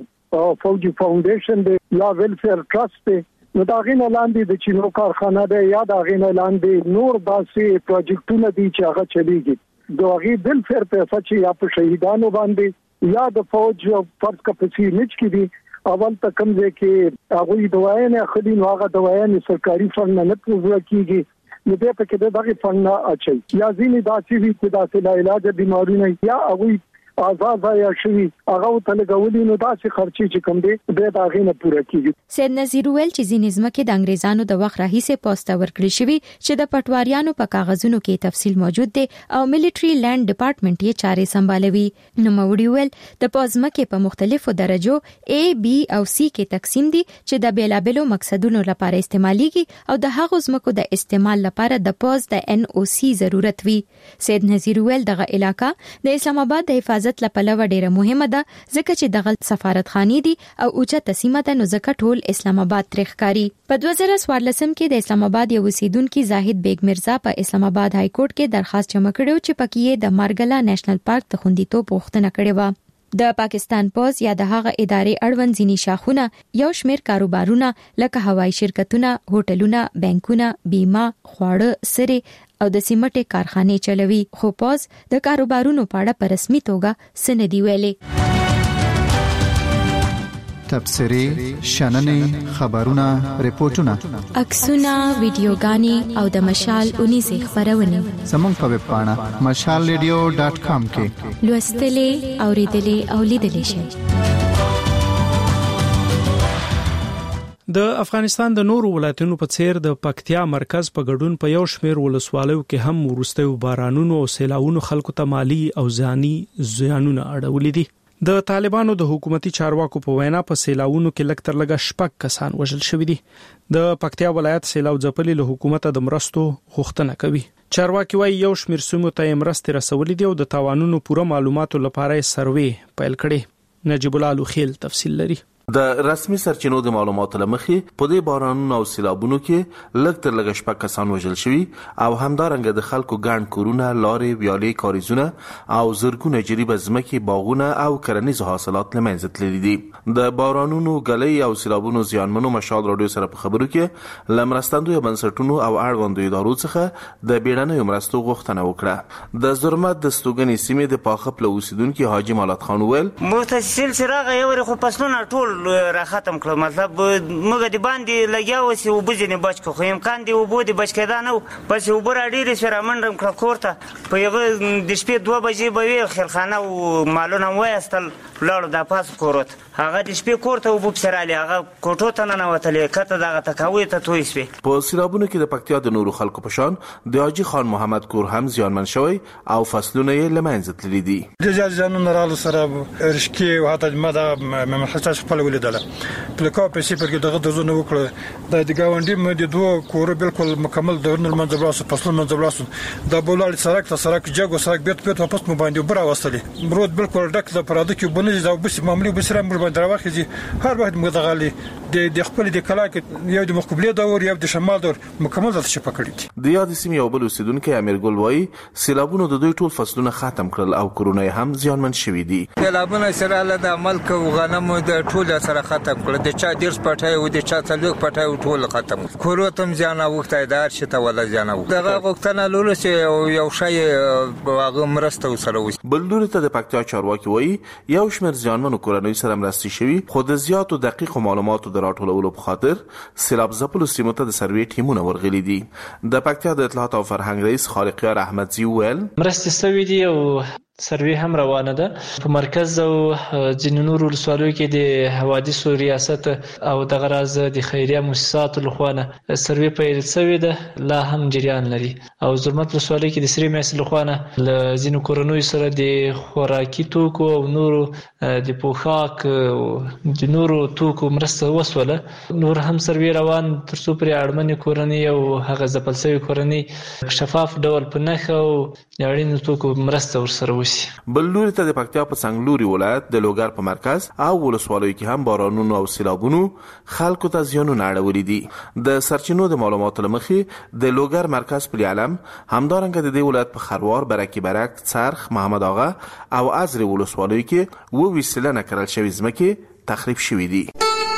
د فوجي فاونډیشن دی یا ویلفیر ټرست دی نو دا غي نه لاندې د چینو کارخانه دی یا دا غي نه لاندې نور داسې پروجیکټونه دي چې هغه چلیږي. دا غي ویلفیر پیسې چې یا په شهیدانو باندې یا د فوج فرض کا پسې نچ کې دي اول ته کوم ځای کې هغه دوايي نه خدي نو هغه دوايي سرکاري فند نه پوره کیږي نو به په کې دغه فند نه اچي یا ځینې داسې وي چې داسې لا علاج بیماری نه یا هغه آزاد یا شوی هغه ته لګولې نو داسې خرچي چې کوم دي به دا غي نه پوره کیږي. سید نذیر ویل چې ځینې ځمکې د انګریزانو د وخت راهیسې پوسټه ورکړل شوی چې د پټواریانو په کاغذونو کې تفصیل موجود دی او ملټری لینډ ډپارټمنټ یې چارې سمبالوي. نو موړي ویل د پوزمکې په مختلفو درجو A, B او C کې تقسیم دي چې د بیلابلو مقصدونو لپاره استعماليږي او د هغو ځمکو د استعمال لپاره د پوز د N O C ضرورت وي. سید نذیر ویل دغه علاقہ د اسلام آباد د حفاظت حفاظت لپاره ډیره مهمه ده ځکه چې دغه سفارتخانې دي او اوچته سیمه ده نو ځکه ټول اسلام آباد ترخکاری. په دوه زره څوارلسم کې د اسلام آباد یو اوسیدونکو زاهد بیگ مرزا په اسلام آباد های کورټ کې درخواست جمع کړو چې پکې د مارګلا نېشنل پارک ته خوندیتوب غوښتنه کړې و. د پاکستان پوز یا د هغه ادارې اړوند ځینی شاخونه یو شمیر کاروبارونه لکه هوایي شرکتونه، هوټلونه، بانکونه، بیمه، خواړه، سره او د سیمټي کارخانه چلوي، خو پوز د کاروبارونو په اړه په رسمي توګه سندې ویلي. تبصرې، شننې، خبرونه، ریپورتونه، عکسونه، ویډیوګانې او د مشال اونیزه خبرونه زموږ په ویب پاڼه مشال ریډیو ډاټ کام کې لوستلې او ریډلې او لیدلې شئ. د افغانستان د نورو ولایتونو په څیر د پکتیا مرکز په ګډون په یو شمیر ولسوالیو کې هم ورستیو بارانونو او سیلاوونو خلکو ته مالی او ځاني زیانونه اړولې دي. د طالبانو د حکومتي چارواکو په وینا په سیلاوونو کې لږ تر لږه شپږ کسان وژل شوي دي. د پکتیا ولایت سیلاو ځپلي له حکومت د مرستو غوښتنه کوي. چارواکي وايي یو شمیر سیمو ته مرستې رسولې دي او د تاوانونو پوره معلوماتو لپاره سروې پیل کړي. نجیب الله لوخیل تفصیل لري. د رسمي سرچینو د معلوماتو لمخې په دې بارانونو او سیلابونو کې لږ تر لږه شپږ کسان وژل شوي او همدارنګه د خلکو ګڼ کورونه، لارې، ویالې، کاریزونه او زرګونه جریبه ځمکې، باغونه او کرنیز حاصلات له منځه تللي دي. د بارانونو، ګلۍ او سیلابونو زیانمنو مشال راډیو سره په خبرو کې له مرستندویو بنسټونو او اړوندو ادارو څخه د بیړنیو مرستو غوښتنه وکړه. د زرمت د ستوګنې سیمې د پاخپ له اوسیدونکو حاجی مالات خان ویل متصل څراغ یو خو فصلونه ټول را ختم کړ، مطلب موږ د باندې لګیا وسی او بزنه بچ خو امکان دی او بو د بچ کېدا نو پس او بر اړیر سره منډم کړ کوړه په یو د شپې دوه بجې به خلخانه او مالونه وایستل لاړو د پاس کوړت هغه د شپې کوړه او بو سراله هغه کوټو ته نه وتلې کته دغه تکاوي ته توي سپي. په سیلابونو کې د پکتیا د نورو خلکو په شان د حاجی خان محمد کور هم زیانمن شوی او فصلونه یې لمنځه تللي دي. د ځانونو رااله سره رشکی او حتی مده ممحصات خپل ولیدله پلکا په سیپر کې دغه د زونه وکړه د دګاونډي مې د دوه کور بالکل مکمل د نور منځبلاسو فصل منځبلاسو د بولال سرک ته سرک جګو سرک بیت بیت واپس مو باندې برا وستلې برود بالکل ډک د پراده کې بنځي دا بس معمولی بسره مر باندې راوخیږي هر وخت موږ دغالي د خپل د کلا کې یو د مقبله دور یو د شمال دور مکمل ځل شپه کړی. د یاد سیمې یو بل اوسیدونکو امیر ګل وای سیلابونو د دوی ټول فصلونه ختم کړل او کورونه هم زیانمن شوي دي. سیلابونه سره له د ملک او غنمو د ټول سره ختم کړل، د چا ډیر پټای او د چا څلوک پټای ټول ختم کورو تم ځان وخته دار شته ولا ځان دغه غوښتنه لول چې یو شی واغه مرسته وسره وس. بلدور ته د پکتیا چارواکي وای یو شمیر ځانمنو کورنۍ سره مرستي شوي خو د زیاتو دقیق معلوماتو د راټولولو په خاطر سیلاب ځپلو سیمو ته د سروې ټیمونه ورغلي دي. د پکتیا د اطلاعات او فرهنګ رئیس خالقیار احمدزی ویل مرستې سوي دي او سروې هم روانه ده. په مرکز او ځینو نورو ولسوالیو کې د حوادثو ریاست او د غراز د خیریه مؤسساتو لخوا نه سروې پیل شوې ده لا هم جریان لري او زرمت ولسوالۍ کې د سری مېس لخوا نه ل ځینو کورنوي سره د خوراکي توکو او نورو د پوښاک د نورو توکو مرسته وسوله. نور هم سروې روان ترڅو پر اړمنې کورنۍ او هغه ځپل شوی کورنۍ شفاف ډول په نخښه او اړینو توکو مرسته ورسره بللوري ته د پکتیا په څنګلوري ولایت د لوګر په مرکز او ولسوالیو کې هم بارانونو او سیلابونو خلکو ته زیانونه اړولي دي. د سرچینو د معلوماتو لمخې د لوګر مرکز په علم همدارنګه د دې ولایت په خروار، برکی برک، څرخ، محمد آغا او ازرې ولسوالیو کې و وسیله نکرل شوی ځمکې تخریب شوې دي.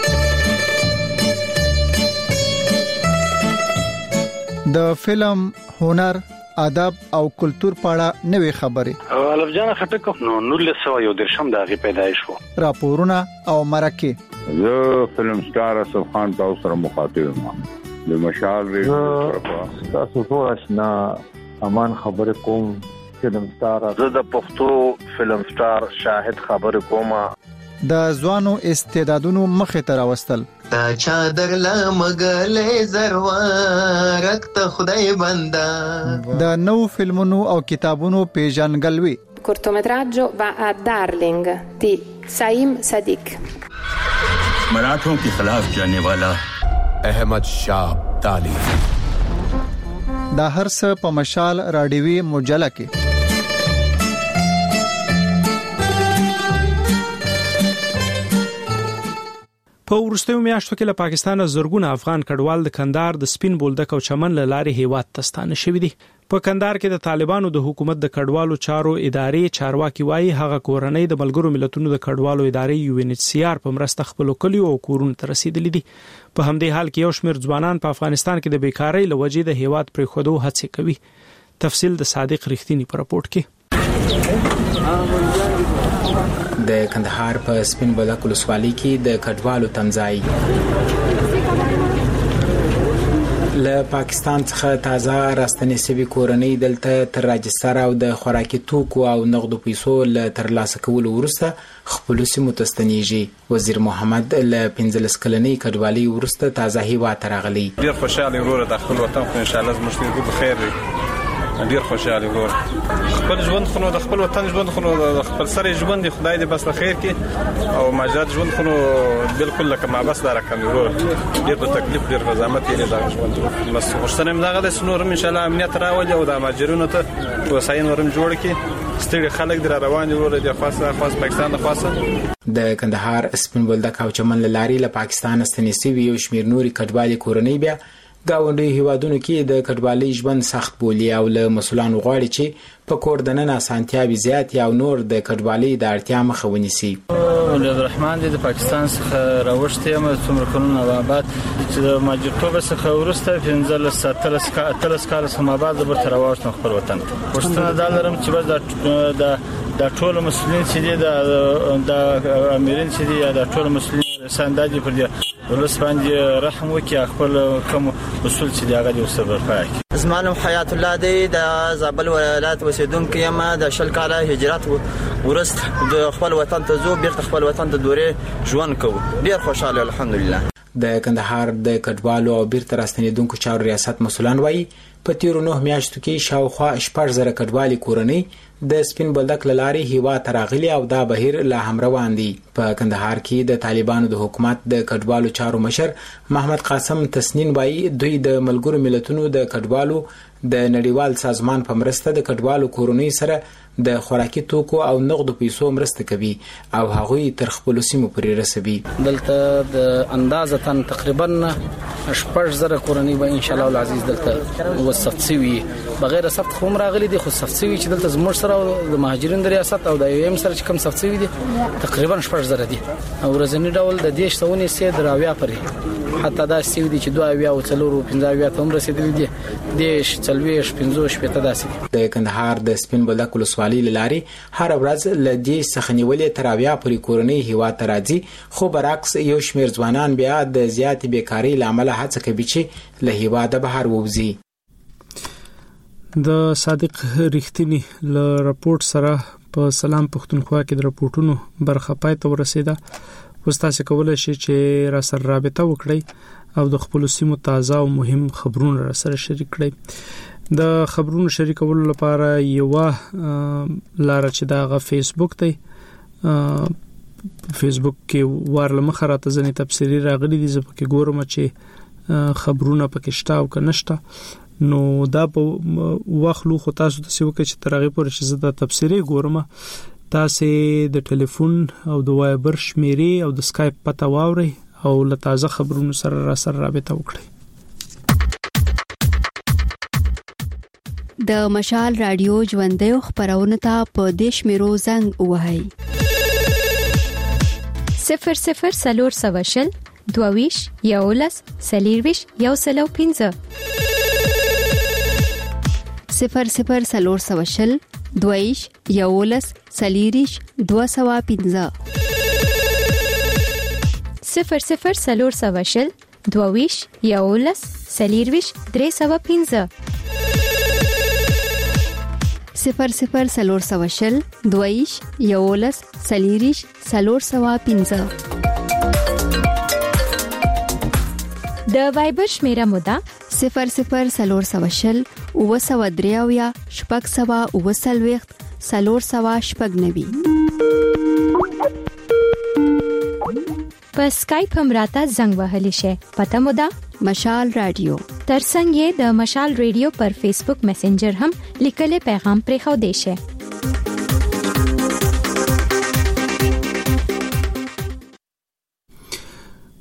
د فلم، هنر، ادب او کلچر پاړه نوې خبرې الف جان خټک نو نولس سو یو درشم د غي پیدایش وو راپورونه او مرکه زه فلم سٹار اسف خان تاسو سره مخاطب یم د مشال ریډیو تاسو ټول آشنا امان خبر کوم فلم سٹار زه د پښتو فلم سٹار شاهد خبر کوم د ځوانو استعدادونو مخه تر واستل تا چادر لمغلې زروارک ته خدای بندا د نو فلمونو او کتابونو پیژنګلوي. cortometraggio va a Darling di Saim Sadiq. मराठों के खिलाफ जाने वाला अहमद शाह अब्दाली. دا هرڅ په مشال راډیوي مجله کې په ورستیو میاشتو کې له پاکستان زرګونه افغان کډوال د کندهار د سپین بولدک او چمن له لارې هیواد ته ستانه شوي دي. په کندهار کې د طالبانو د حکومت د کډوالو چارو ادارې چارواکي وایي هغه کورنۍ د ملګرو ملتونو د کډوالو ادارې یو ان ایچ سی آر په مرسته خپل کلیو او کورونو ته رسیدلي دي. په همدې حال کې یو شمېر ځوانان په افغانستان کې د بیکارۍ له وجې د هیواد پرې خودو هڅې کوي. تفصیل د صادق رښتینی په راپورټ کې. د کندهار په سپین بولدک ولسوالۍ کې د کډوالو تمځای له پاکستان څخه تازه راستنې شوی کورنۍ دلته تر راجستر او د خوراکي توکو او نقدو پیسو له ترلاسه کولو وروسته خپل سیمو ته ستنیږي. وزیر محمد له پنځلس کلنۍ کډوالۍ وروسته تازه هیواد ته راغلی. ډیر خوشاله وروره د خپل وطن خو ان شاء الله زموږ ټول په خیر وي. ډیر خوشاله ورور خپل ژوند خو د خپل وطن ژوند خو د خپل سره ژوند خدای دې بس خیر کې او ماجرات ژوند خو بالکل لکه ما بس دا رقم ورور ډیر په تکلیف ډیر په زحمت یې دا ژوند بس غوښتنه مې دغه د سنور ان شاء الله امنیت راولي او د ماجرونو ته وساین ورم جوړ کی ستړي خلک در روان دي ورور د خاصه خاص پاکستان د خاصه د کندهار سپین بولدک او چمن لاري له پاکستان ستنیسي یو شمیر نوري کډوالي کورنۍ بیا گاونډي هیوادونو کې د کډوالۍ ژوند سخت بولی او له مسولانو غواړي چې په کور دننه اسانتیاوي زیات یا نور د کډوالۍ د اړتیا مخه ونیسي. عبدالرحمن د پاکستان څخه راوښتې م څومره کلونه بعد چې د ماجرتوب څخه ورسته پنځلس اتلس اتلس کال سم بعد د برتر راوښتم خپل وطن ته. پښتنه دا لرم چې بس د د ټولو مسؤلین چې دي د د امیرین چې دي د ټولو مسؤلین ساندادي پر دي ولس باندې رحم وکي خپل کوم اصول چې دی هغه د صبر پاک. زمانم حیات الله دی د زابل ولایت اوسیدونکو یم د شل کاله هجرت ورست د خپل وطن ته زو بیرته خپل وطن ته دورې ژوند کوو. ډیر خوشاله الحمدلله. د کندهار د کډوالو او بیرته راستنیدونکو چارو ریاست مسولان وایي په تیرو نه میاشتو کې شاوخوا شپږ زره کډوالي کورنۍ د سپین بولدک لاري هیواد ته راغلي او دا بهیر لا هم روان دي. په کندهار کې د طالبانو د حکومت د کډوالو چارو مشر محمد قاسم تسنین وایي دوی د ملګرو ملتونو د کډوالو د نړیوال سازمان په مرسته د کډوالو کورنۍ سره د خوراکي توکو او نقدو پیسو مرسته کوي او هغوی تر خپل سیمو پورې رسوي. دلته د اندازه تن تقریبا شپږ زره کورنۍ به ان شاء الله العزیز دلته وصفت سوي بغیر صفت خو راغلي دي خو صفت سوي چې دلته زموږ سره د مهاجرین د ریاست او د ایم سره چې کوم صفت سوي دي تقریبا شپږ زره دي او ورځنی ډول د دیش ثونی سي دراویا پرې حتی دا سوي دي چې دوه اویا او څلور پنځه ته هم رسیدلي دي دیش څلويش پنځه شپته داسې. د کندهار د سپین بولدک ولسوالۍ لاري هر ورځ ل دې څخه نیولې تر اویا پورې کورنۍ هیواد ته راځي خو برعکس یو شمیر ځوانان بیا د زیات بیکاری لامل هڅه کوي چې له هیواده بهر ووزي. د صادق رښتینی ل راپورټ سره په سلام پښتونخوا کې د راپورټونو برخه پای ته ورسیده. وستاسو کولای شئ چې را سره رابطه وکړئ او د خپل سیمو تازه او مهم خبرونه را سره شریک کړئ. د خبرونو شریکولو لپاره یو لار چې دا غو فیسبوک دی فیسبوک کې ورله مخه راته ځنې تفسیری راغلي دي زه پکې ګورم چې خبرونه پکې شته او کنهشته نو دا په واخلو خو تاسو ته څه وکړي چې ترغه پورې چې زه د تفسیری ګورم تاسو د ټلیفون او د وایبر شمیرې او د اسکایپ پته واوري او له تازه خبرونو سره را سره رابطه وکړئ. د مشال رادیو ژوندې خبرونه ته په دیش میرو زنګ وهاي صفر صفر سلور سواشل دوویش یولس سلیرویش یو سلو پینځه صفر صفر سلور سواشل دویش یولس سلیریش دو سوا پینځه صفر صفر سلور سواشل دوویش یولس سلیرویش درې سوا پینځه صفر صفر سلور سواشل دویش یولس سلیریش سلور سوا پینځه د وایبر شمیره مودا صفر صفر سلور سواشل او سوا دریاویا شپږ سوا او سلويخت سلور سوا شپږ نوي په اسکایپ هم راته زنګ وهلی شي پته مودا مشال رادیو ترڅنګ د مشال رادیو پر فیسبوک میسنجر هم لیکل پیغام پرې خو دی شي.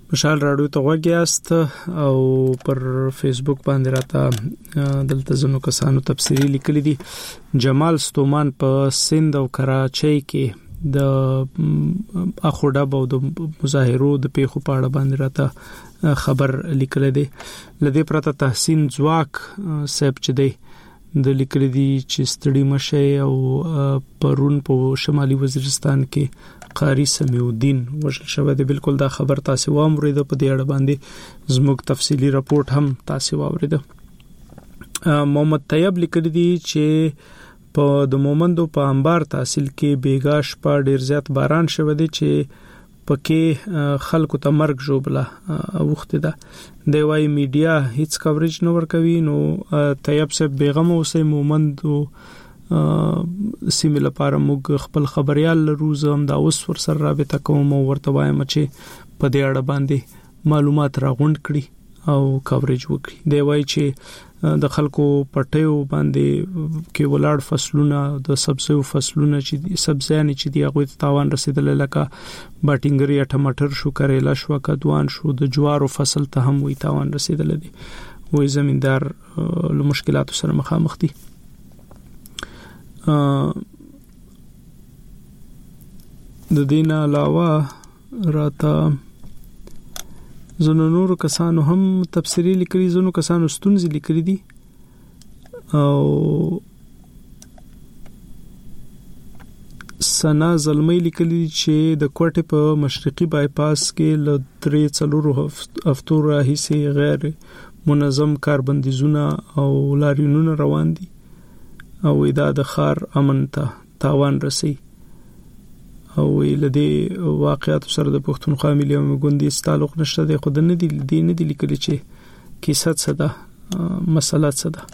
مشال رادیو ته وګیاست او پر فیسبوک باندې راته دلته زنو کسانو تفسیری لیکلي دي. جمال ستومان په سند او کراچۍ کې د اخوډه او د مظاهرو د پیښو په اړه باندې راته خبر لیکل دي. لدې پرته تحسین ځواک صاحب چې دی د لیکلي دي چې ستړي مشه او پرون په شمالي وزیرستان کې قاری سمیع الدین وشل شوه. د بالکل دا خبر تاسو واورید په دې اړه باندې زموږ تفصیلی راپورټ هم تاسو واورید. محمد طیب لیکلی دی چې په د مومندو په انبار تحصیل کې بیګاش په ډیر زیات باران شوه دی چې پکې خلکو ته مرګ جوړه وخت ده. د وای میډیا هیڅ کوریج نه ور کوي. نو طیب صاحب بیغم اوسې مومندو سیمه لپاره موږ خپل خبريال لرو. زم دا اوس ور سره رابطه کوم او ورته وایم چې په دې اړه باندې معلومات راغونډ کړي او کوریج وکړي. دی وای چې د خلکو پټیو باندې کې ولاړ فصلونه د سبزیو فصلونه چې سبزیان چې دی هغه تاوان رسیدل لکه باټینګری ټماټر شو کریلا شو کدوان شو د جوارو فصل ته هم وی تاوان رسیدل دي. وای زمیندار له مشکلاتو سره مخامخ دي. د دین علاوه راته زنو نور کسانو هم تفسیری لیکلي زنو کسانو ستونزې لیکلي دي او سنا زلمی لیکلي چې د کوټه په مشرقي بایپاس کې ل درې څلورو هفتو راهیسې غیر منظم کاربندیزونه او لاریونونه روان دي او دا د خار امن ته تاوان رسي. او لدې واقعیت سره د پښتونخوا ملي ګوندي تعلق نشته دی. خو د نه دي د نه دي لیکلي چې کیسه څه ده مسله څه ده.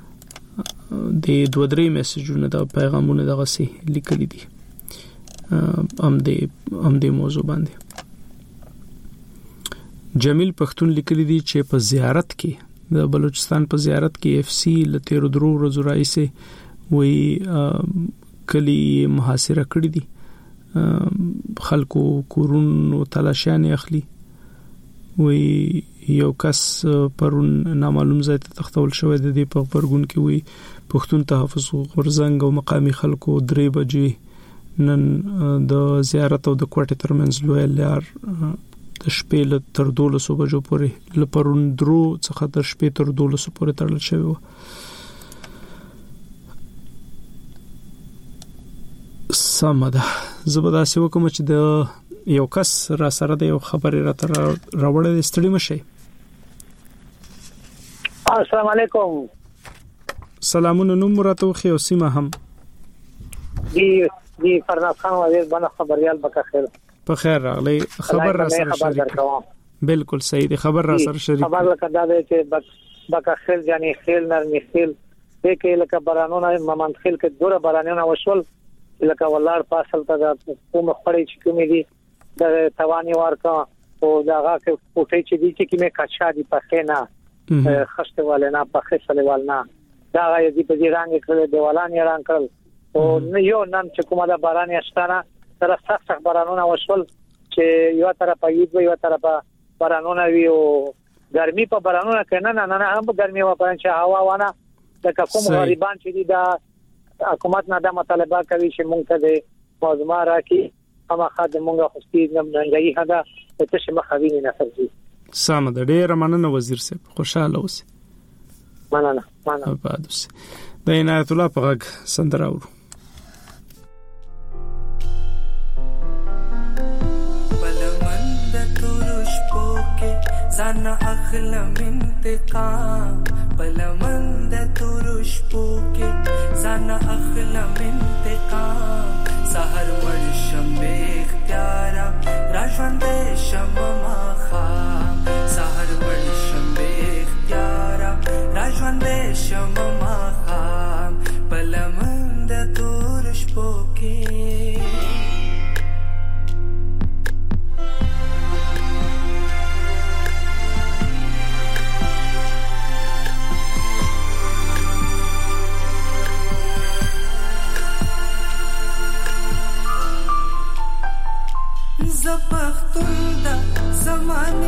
د دوه درې میسجونه د پیغامونه دغه سي لیکلي دي ام دې ام دې موضوع باندې. جمیل پښتون لیکلي دي چې په زیارت کې د بلوچستان په زیارت کې اف سی لته درو ورځې راځي وی کلی محاصره کړی دي. خلکو کورونو تلاشیان اخلي. وی یو کس پرون نامعلوم ځای ته تختول شوی د دې په خبرګون کې وی پښتون تحفظ غورزنګ او مقامی خلکو درې بجې نن د زیارت او د کوټې ترمنځ لوی لار د شپې له تر دولسو بجو پورې لپرون درو څخه تر شپې تر دولسو پورې تړل شوی و. سمده زبدا سی وکم چې د یو کس را سره د یو خبرې را تر راوړې ستړي مشه. السلام علیکم. سلامونه. نوم راته خو او سیمه هم دی دی فرناز خان وزیر باندې خبريال بکا خیر په خیر راغلی. خبر را سره شریک بالکل صحیح دی. خبر را سره شریک خبر لکه دا دی چې بکا خیر یعنی خیل نرمي خیل دې کې لکه بارانونه ممن خیل کې دوره بارانونه وشول لکه ولار فاصل ته د کوم خړې چې کومې دي د توانی ورکا او داغه کې پټې چې دي چې کیمه کچا دي پخې نه خسته والے نه پخې سره والنا دا غي دي په دې رنګ کې دیوالان یې رنګ کړل او یو نن چې کومه د باران یستانه تر سخت سخت بارانونه وشول چې یو طرف ایب یو طرف بارانونه وی او ګرمي په بارانونه کې نه نه نه هم ګرمي و په چې هوا وانه د کوم غریبان چې دي د حکومت نه د مطالبه کوي چې مونږ ته د موضوع راکې اما خاطر مونږه خوستي نمنګي هدا ته چې مخاوینه نه فرضي. سم ده. ډېر مننه وزیر صاحب. خوشاله اوسئ. مننه مننه. آباد اوسئ. د عنایت الله په غږ سندره ورو. زانا اخلم انتقام بلمند ترش پوکے زانا اخلم انتقام سحر ورشم بے اختیارا راجوند شم مخام سحر ورشم بے اختیارا راجوند شم مخام بلمند ترش پوکے زپختون دا زمانه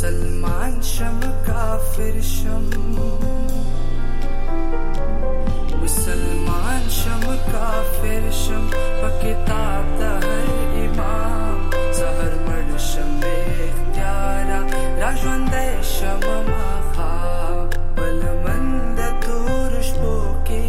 مسلمان شم کافر شم مسلمان شم کافر شم په کتاب د هر امام زهر مړ شم بے اختیارا را ژوندی شم ماښام بل من د تور شپو کې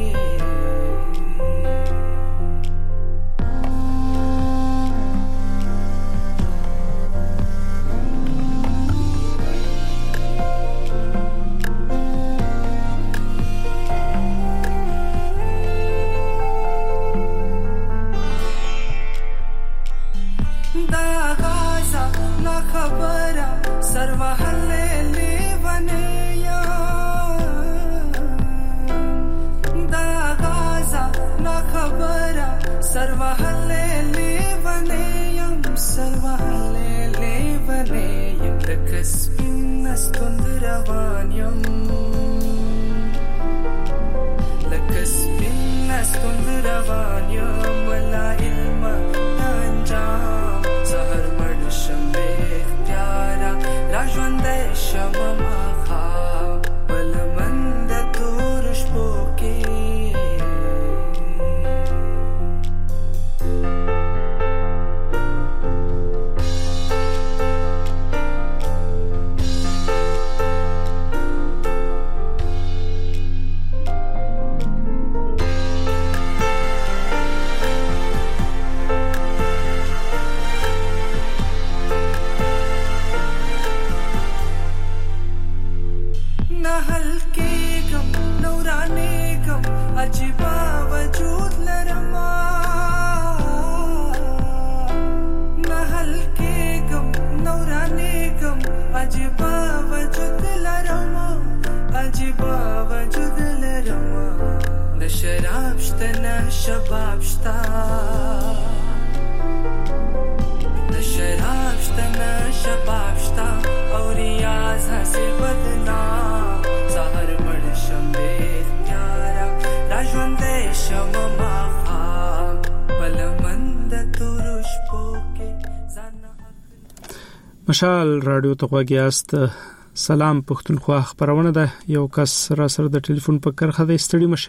مشال رادیو ته غوږیاست. سلام پښتونخوا خبرونه ده. یو کس را سره د ټلیفون په کرخه د استړي مشي.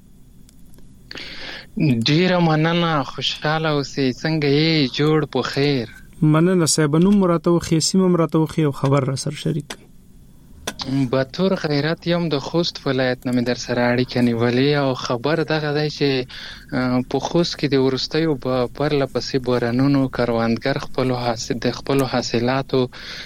ډیره مننه، خوشاله اوسئ. څنګه یې؟ جوړ په خیر. مننه صاحب. نو مراتو خیسیم مراتو خو خبر را سره شریک بطور غیرت یم د خوست ولایت نه در سره اړیکه نیولې او خبر دغه دی چې په خوست کې د ورستیو په پرله پسې بارانونو کروندګر خپل حاصل د خپل حاصلاتو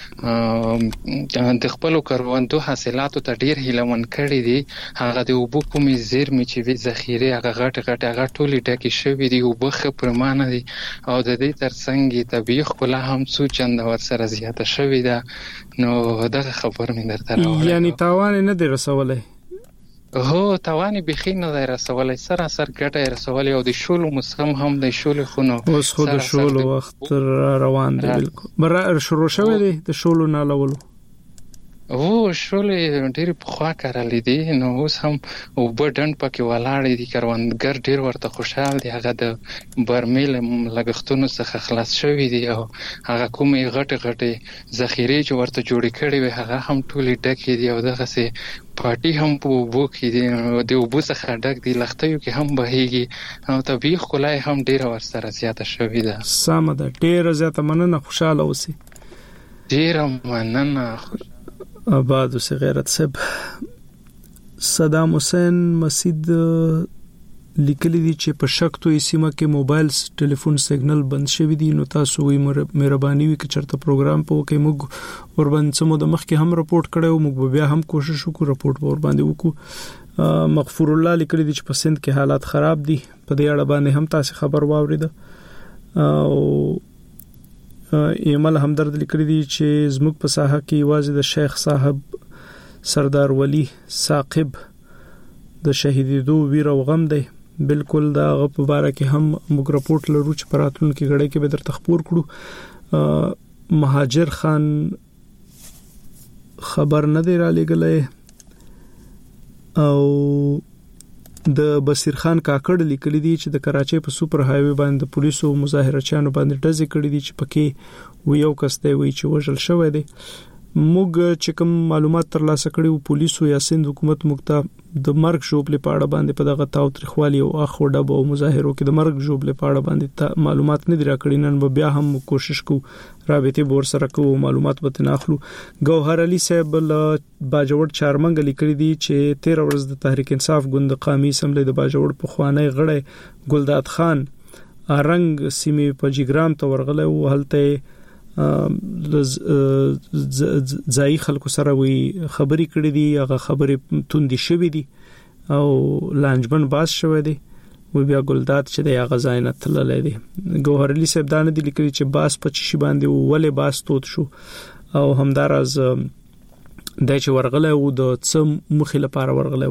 د خپل کروندو حاصلاتو ته ډیر هیلمن کړي دي. هغه د اوبو کومې زیرمې چې وي ذخیره هغه غټ غټ هغه ټولې ډکې شوي دي، اوبه ښه پرمانه دي او د دې ترڅنګ طبیعي ښکلا هم څو چنده ورسره زیاته شوې ده. نو دغه خبر مې درته راوړی. یعنی تاوان نه دی رسولی؟ هو، تاوان بخي نه دی رسولی، سراسر ګټه یې رسولی او د شولو موسم هم د شولو خونو اوس خو د شولو وخت روان دی. بالکل بر شروع شوی دی د شولو نالولو. او شولې ډېر پخوا کرلې دي، نو اوس هم اوبه ډنډ پکې ولاړې دي. کروندګر ډېر ورته خوشحال دي. هغه د برمیل لګښتونو څخه خلاص شوي دي او هغه کومې غټې غټې ذخیرې چې ورته جوړې کړې وي هغه هم ټولې ډکې دي او دغسې پاټي هم په اوبو کې دي، د اوبو څخه ډک دي، لښتیو کې هم بهیږي او طبیعي ښکلا هم ډېره ورسره زیاته شوې ده. سمه ده، ډېره زیاته مننه. خوشحاله اوسئ. ډېره مننه. آباد اوسئ غیرت صاحب. صدام حسین مسید لیکلی دي چې په شکتوي سیمه کې موبایل ټلیفون سیګنل بند شوی دی. نو تاسو وی مهرباني وکړئ چرته پروګرام په کې موږ ور باندې سمو د مخ کې هم رپورټ کړو، موږ بیا هم کوشش وکړو رپورټ ور باندې وکړو. مغفور الله لیکلی دي چې په سند کې حالات خراب دي. په دې اړه باندې هم تاسو خبر واورید. او ایمل همدرد لیکلی دي چې زموږ په ساحه کې یوازې د شیخ صاحب سردار ولی ثاقب د شهیدېدو ویر او غم دی. بالکل دا غو په باره کې هم موږ رپورټ لرو چې پراتون کې غړې کې به در تخپور کړو. مهاجر خان خبر نه دی را لګلې او د بصیر خان کاکړ لیکلی دی چې د کراچۍ په سوپر هایوي باندې پولیسو مظاهره چانو باندې ډزې کړې دي چې پکې و یو کس دی وی چې وژل شوی دی موږ چې کوم معلومات ترلاسه کړي او پولیسو یا سند حکومت موږ ته د مرګ ژوبلې په اړه باندې په دغه تاو تریخوالي او اخوډه او مظاهرو کې د مرګ ژوبلې په اړه باندې معلومات نه دی راکړي. نن به بیا هم کوشش کوو رابطه بور سره کوو معلومات به تناخلو. ګوهر علي صاحب ل باجوړ چارمنګ لیکلي دي چې تیره ورځ د تحریک انصاف ګوند قومي اسمبلی د باجوړ په خوانی غړی ګلداد خان ارنګ سیمې په جګرام ته ورغله او هلته ځای خلکو سره وی خبري کړې دي. هغه خبرې توندې شوې دي او لانجمن باز شوې دي. وی بیا ګلداد چې د هغه ځای نه تللی دی. ګوهر علي صاحب دا نه دي لیکلي چې باز په چی باندې ولې باز توت شو او همداراز د چې ورغله او د څم مخې لپاره ورغله.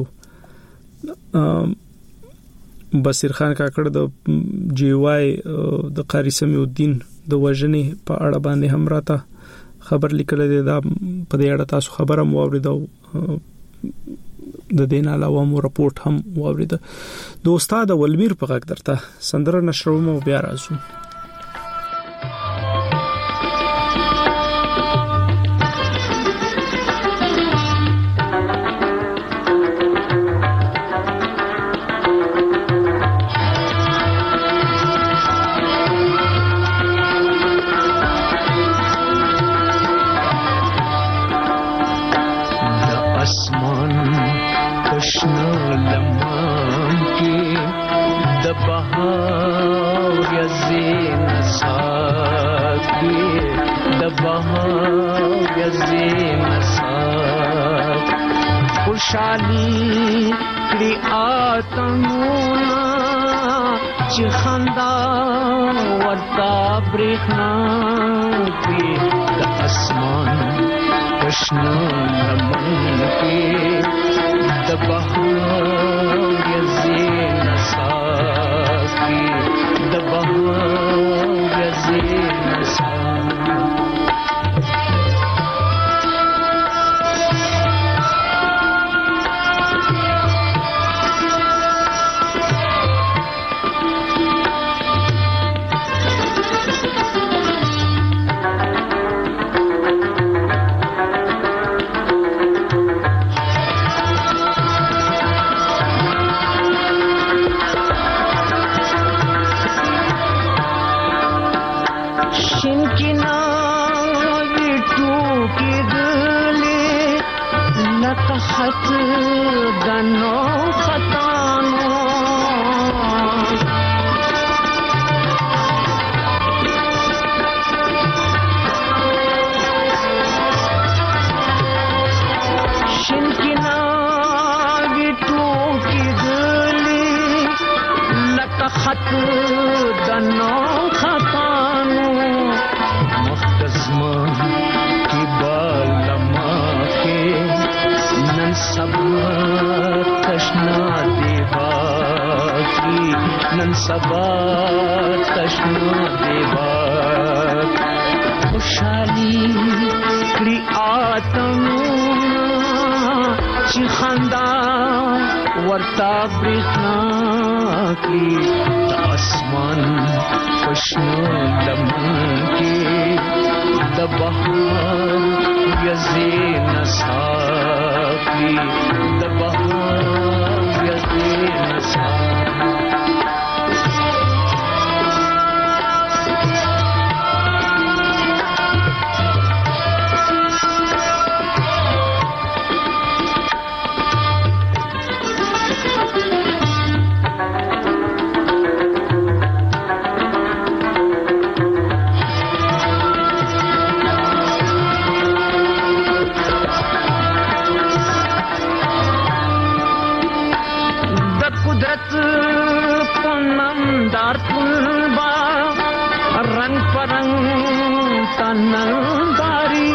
بصیر خان کاکړ د جی وای د قاری سمیع الدین د وژنې په اړه باندې هم راته خبر لیکل دی. دا په دې اړه تاسو خبره مو اوریدو د دین علاوه مو راپورټ هم واوریده. د استاد ولمیر په غږ درته سندره نشروم او بیا راځو. خوشحالی کری آتمونا چی خندا ورطا بریخنا کی دا اسمان کشنا لمن کی دا بہار یزین ساز کی دا بہار یزین ساز. خط دنو خطانو شنکنا گیٹو کی گلی لکا خط دنو خطانو مختزمان کی بالما کے نن سبا تشنا دیوا کی نن سبا تشنا دیوا خوشحالی کری آتمونا چی خندا ورطا بریخنا کی تا اسمان خوشنا لمن کی دا بہار یزین ساقی دا بہار یزین ساقی. रंग परंग तनंदारी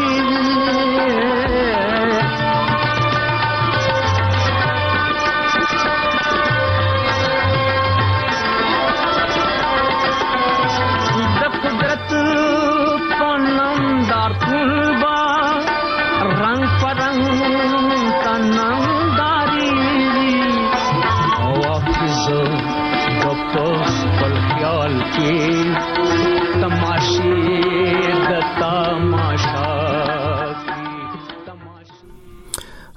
कुदरत पनमदार तुलबा रंग परंग तनंदारी वाफिज बपस पल ख्याल के तमाशे द तमाशा की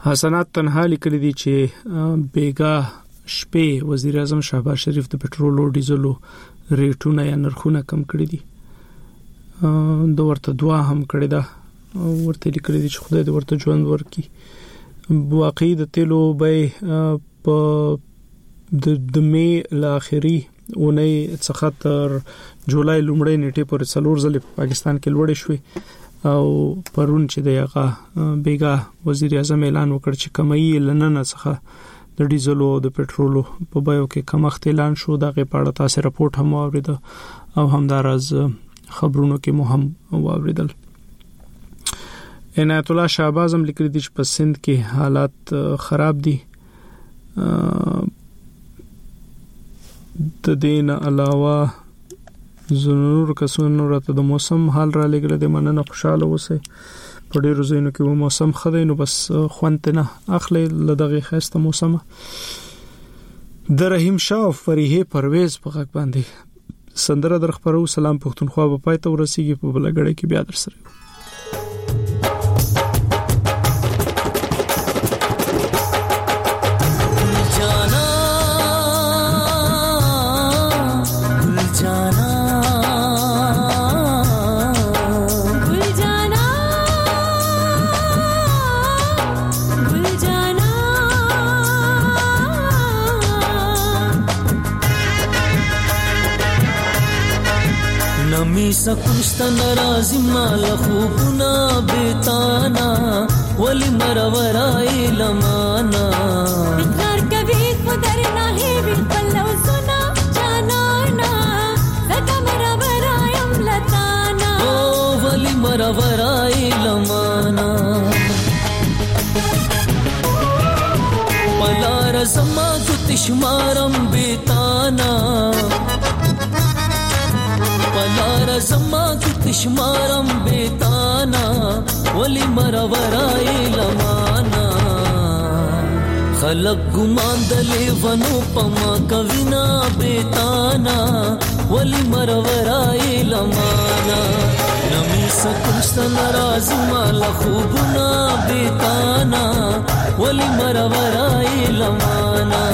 حسنات تنها لیکلي دي چې بیګا شپې وزیر اعظم شهباز شریف د پټرول او ډیزلو ریټونه یا نرخونه کم کړی دي. د ورته دعا هم کړی ده، ورته لیکلي دي چې خدای دې ورته ژوند ورکړي. واقعي د تیلو به په د مې لاخري اونۍ څخه تر جولای لومړۍ نیټې پورې څلور ځلې په پاکستان کې لوړې شوې او پرون چې دغه بیګا وزیر اعظم اعلان وکړ چې کمایي لننه څخه د ډیزلو او د پټرولو په بیو کې کمښت اعلان شو. دغه په اړه تاسو راپورټ هم واورید او همدارز خبرونو کې مهم واوریدل. عنایت الله شهباز هم لیکلي دي چې په سند کې حالات خراب دي. د دین علاوه زنور کسونو راته د موسم حال را لګل د مننه خوشاله اوسئ. په ډیرو ځایونو کې و موسم خدای نو بس خوانتنه اخلي لدغه خسته موسم. د رحیم شاه او فریحه پرویز په غږ باندې سندره در خبرو. سلام پښتونخوا په پای ته ورسیږي په بلګړې کې بیا در سره. سکوشتا نرازی مال خوبنا بیتانا ولی مرورای لمانا اقرار کبھی خدر ناہی بالکل لوزنا جانانا زکا مرورای املتانا او ولی مرورای لمانا پلا رزما کتشمارم بیتانا پلار زما کی تشمارم بیتانا ولی مرورای لمانا خلق گمان دلی ونو پما کوینا بیتانا ولی مرورای لمانا نمی سکشت نرازی مال خوبنا بیتانا ولی مرورای لمانا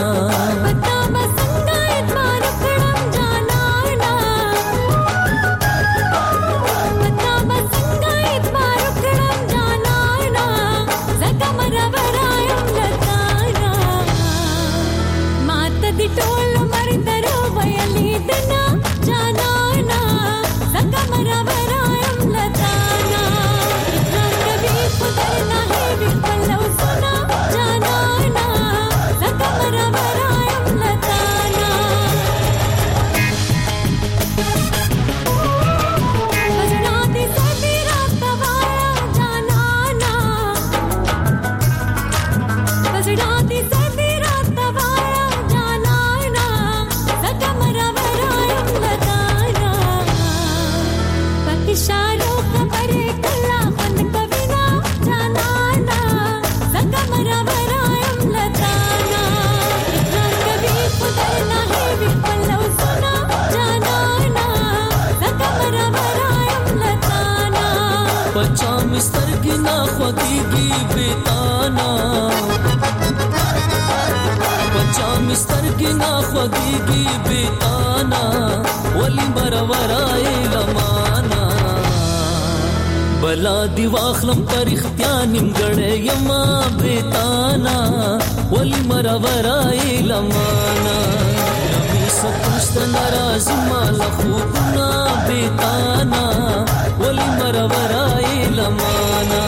بلا دی واخلم پر اختیانم گڑے یما بیتانا ولی مرورای لمانا نمی سکشت نرازی مال خوبنا بیتانا ولی مرورای لمانا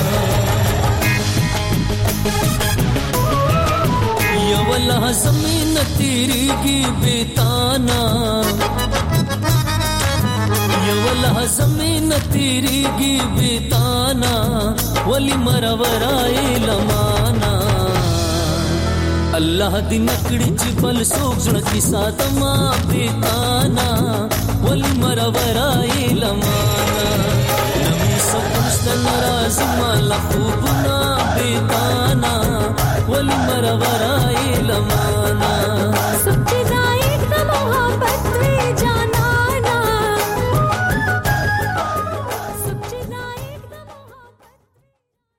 یا واللہ زمین تیری کی بیتانا والله زمین تیریږي بیتانا ولی مرورای لمانا الله دې نکړي چې بل څوک ځړ کی ساتما بیتانا ولی مرورای لمانا نمی سکشت نرازی مال خوبنا بیتانا ولی مرورای لمانا